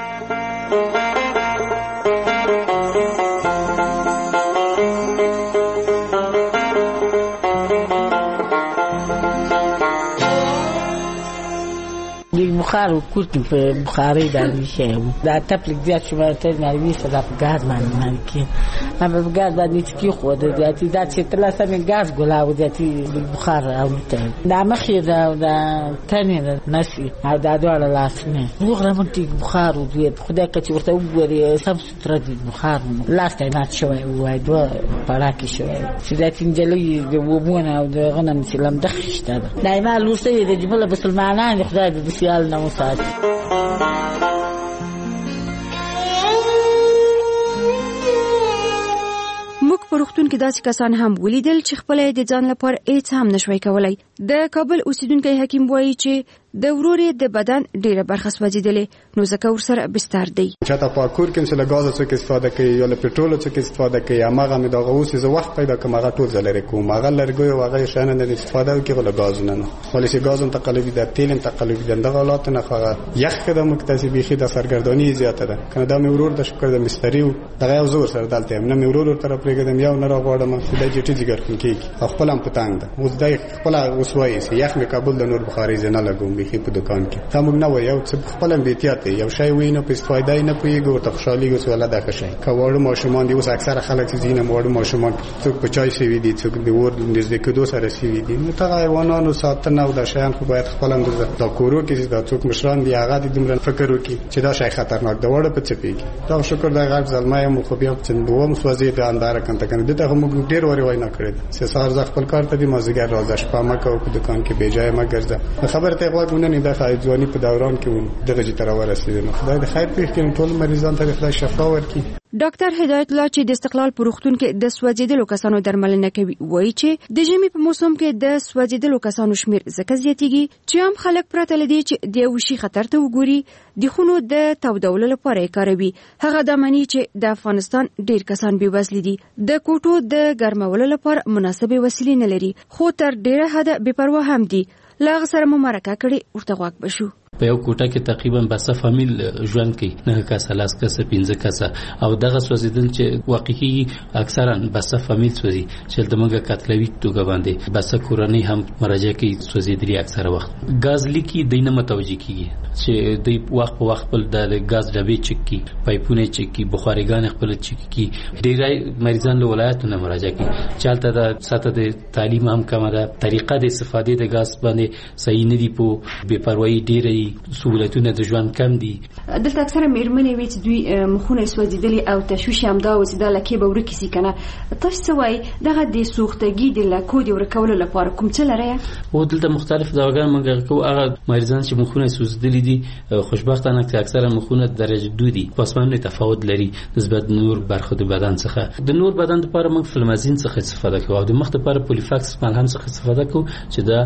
S22: بخار و کورتیم په بخارۍ باندې شوی دا تپلیک زیات شو ته ناروي صدا په ګاز باندې باندې ما په ګاز باندې چې خو د ذاتي ذات چې تل سمې ګاز ګلا او ذاتي بخار او ته دا مخې دا دا تنه نشي دا ډول لاسنه وګړه مونږ بخار او دې خدای کچ ورته وګوري سم ستر دي بخار لاسته نه شوی وای دوه پراکې شوی چې ذاتي جلوی د وبونه او د غنم سلام دخشته دایما لوسه د جمله مسلمانان خدای دې سیال نه وسات.
S16: موږ په روغتون کې داسې کسان هم ولیدل چې خپل د ځان لپاره هیڅ هم نشوي کولای. د کابل اوسیدونکی حکیم وایي چې د ورورې د بدن ډیره برخه سوځېدلې، نو ځکه ورسره بستر دی.
S23: چاته په کور کې چې له ګاز څخه استفاده کوي یا له پټرول څخه استفاده کوي، هغه مې دا غوښ چې وخت پیدا کوم هغه ټول زلری کوم، هغه لرګي او هغه شانه د استفاده کوي له ګاز نه نه ولې چې ګاز تقلبي د تیل تقلبي د حالات نه خغه یخ خدای مکتسبي خې د سرګردانی زیاته ده. کنه دا مې ورور د شکر د مستریو دغه یو زور سره دلته نه مې ورور تر پرېګدم یو نه راغړم چې د جټي جګر کېږي خپل هم پتانګ ده. اوس دای خپل وسوي چې یخ مې کابل د نور بخاري زنه لګوم به خي په دکان کې تا موږ نه وایو چې خپل هم احتیاط یو شی وینو په استفاده نه پويګو ورته خوشالي ګوس ولا دا ښه شي کاوړ ماشومان دی اوس اکثر خلک چې دینه موړ ماشومان څوک په چای سی وی دي څوک د ور نږدې کېدو سره سی وی دي نو ته حیوانانو ساتنه او د شیان خو باید خپل هم د کورو کې د څوک مشران دی هغه د دومره فکر وکړي چې دا شی خطرناک دی وړه په چپیږي دا شکر دا غږ زلمه یم خو بیا چې دوم سوځي د اندار کنه کنه دته موږ ډیر وری وای نه کړی چې سار ز خپل کار ته دی مازیګر راځه شپه مکه او په دکان کې بیجای ما ګرځه خبر ته غوښنه نه د خایځوانی په دوران کې ون دغه چې تر ورسېد نو خدای د خیر په کې ټول مریضان ته خدای شفا ورکړي.
S16: ډاکټر هدایت الله چې د استقلال پروختون کې د سوځیدلو کسانو درملنه کوي وایي چې د ژمي په موسم کې د سوځیدلو کسانو شمیر زکه زیاتیږي چې هم خلک پرته لدی چې د وشي خطر ته وګوري د خونو د تودولو لپاره یې کاروي. هغه د منی چې د افغانستان ډیر کسان بې وزل دي د کوټو د ګرمولو لپاره مناسبه وسیلې نه لري خو تر ډیره حده بې پروا هم دي. لاغ سره مو مرکه کړي ورته غواک بشو.
S4: په یو کوټه کې تقریبا بسه فامیل ژوند کوي نه کاسه لاس کاسه پنځه کاسه او دغه سوځیدل چې واقعي اکثرا بسه فامیل سوځي چې د موږ کاتلوي توګه باندې بسه کورنۍ هم مراجعه کوي سوځیدلي اکثره وخت غاز لیکي دینه متوجي کیږي چې د وخت په وخت په د غاز ډبې چک کی پایپونه چک کی بخاريګان خپل چک کی ډیری مریضان له ولایتونو مراجعه کوي چالتہ د ساته د تعلیم هم کمه ده طریقه د استفادې د غاز باندې صحیح نه دی په بے پروايي ډیری سہولتونه د ژوند کم دي.
S16: دلته اکثره میرمنې وي چې دوی مخونه سوځیدلي او تشویش هم دا و چې دا لکه به ورکې سي کنه تاسو څه وایي دغه د سوختګي د لکو د ورکولو لپاره کوم څه لري او
S4: دلته مختلف دواګان موږ کوو هغه مریضان چې مخونه سوځیدلي دي خوشبختانه چې اکثره مخونه درجه دو دي پسمنه تفاوت لري نسبت نور برخه د بدن څخه د نور بدن لپاره موږ فلمازین څخه استفاده کوو او د مخ لپاره پولیفاکس ملهم څخه استفاده کوو چې دا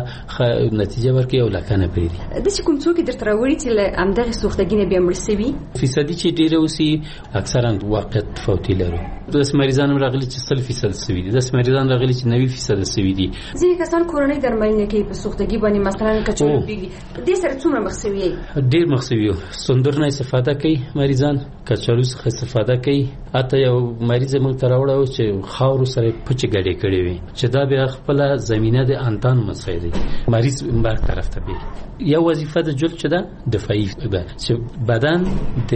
S4: نتیجه ورکړي او لکنه پیری
S16: د کوم څوک در تراوړي چې له امدغه سوختګینه بیا مرسوي
S4: فیصدي چې ډیره اوسي اکثرا واقعیت تفاوتي لري د مریضانو راغلي چې صل فیصد سوي دي د مریضان راغلي چې نوي فیصد سوي دي
S16: ځینې کسان کورونی درملنه کوي په سوختګي باندې مثلا کچالو پیږي د سره څومره مخسوي
S4: ډیر مخسوي سندرنه استفاده کوي مریضان کچالو څخه استفاده کوي اته یو مریض موږ تراوړو چې خاور سره پچ غړې کړې وي چې دا بیا خپل زمينه د انتان مسایدي مریض بار طرف ته بي یو وظیفه د جلد چې ده دفاعي ده چې بدن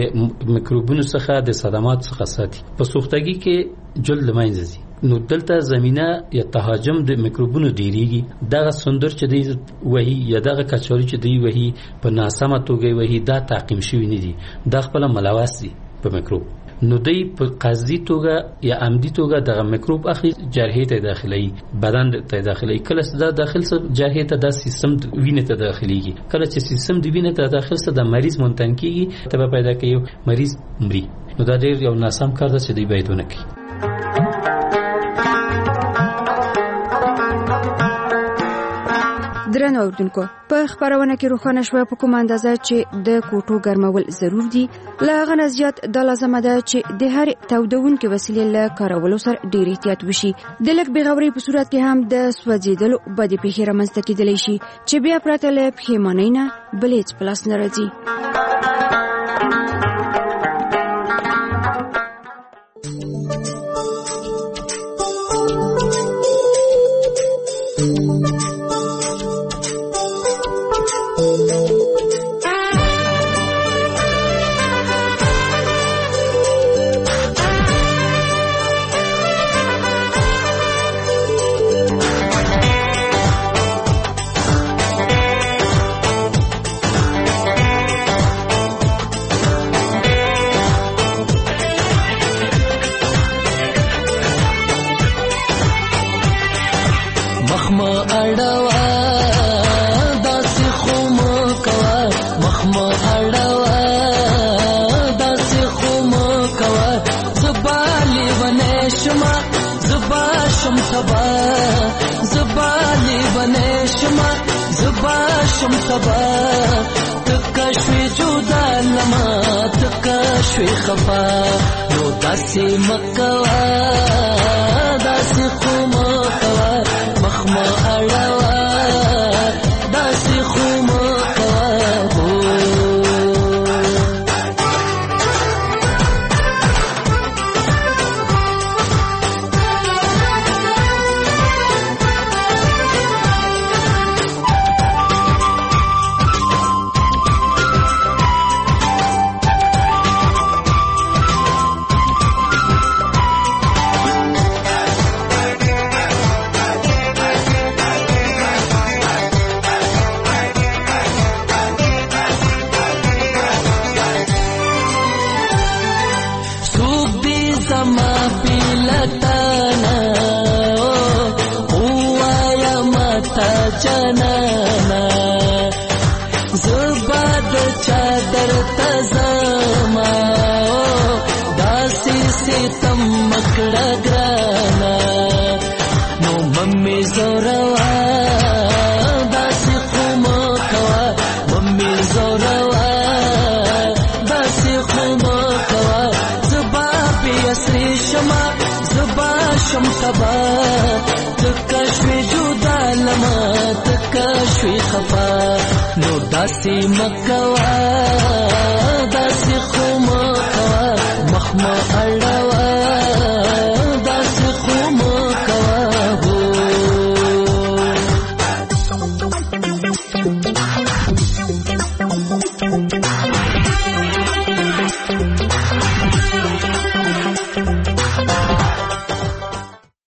S4: د میکروبونو څخه د صدمات څخه ساتي په سوختګي کې جلد لمنځه ځي نو دلته زمينه یا تهاجم د میکروبونو ډیریږي دغه سندر چې دی وਹੀ یا دغه کچوري چې دی وਹੀ په ناسمه توګه وਹੀ دا تعقیم شوی نه دي د خپل ملوث دي په میکروب نو دی په قصدي توګه یا عمدي توګه دغه میکروب اخلي جرحې ته داخلي بدن ته داخلي کله چې دا داخل سره جرحې ته د سیستم وینې ته داخليږي کله چې سیستم د وینې ته داخل سره د مریض منتن کیږي ته پیدا کوي مریض مري نو دا ډیر یو ناسم کار ده چې دی باید ونه کړي.
S16: درنو اوردونکو په خبرونه کې روښانه شوه په کوم اندازه چې د کوټو ګرمول ضرور دي لا غنه زیات د لازمه ده چې د هر تودونکو وسیلې له کارولو سره ډیر احتیاط وشي د لک بغوري په صورت کې هم د سوځیدلو بد پیښې رامنځته کېدلی شي چې بیا پرته له پښیمانۍ نه بلېڅ پلاس نه راځي.
S1: جانانا زبا د چادر تزما داسي ستم مکړه ګرانا نو ممي زوروا داسي قوم کوا ممي زوروا داسي قوم کوا زبا بيسري شما زبا شم تبا تکشوی جدا لما تکشوی خفا نو داسي مکوا داسي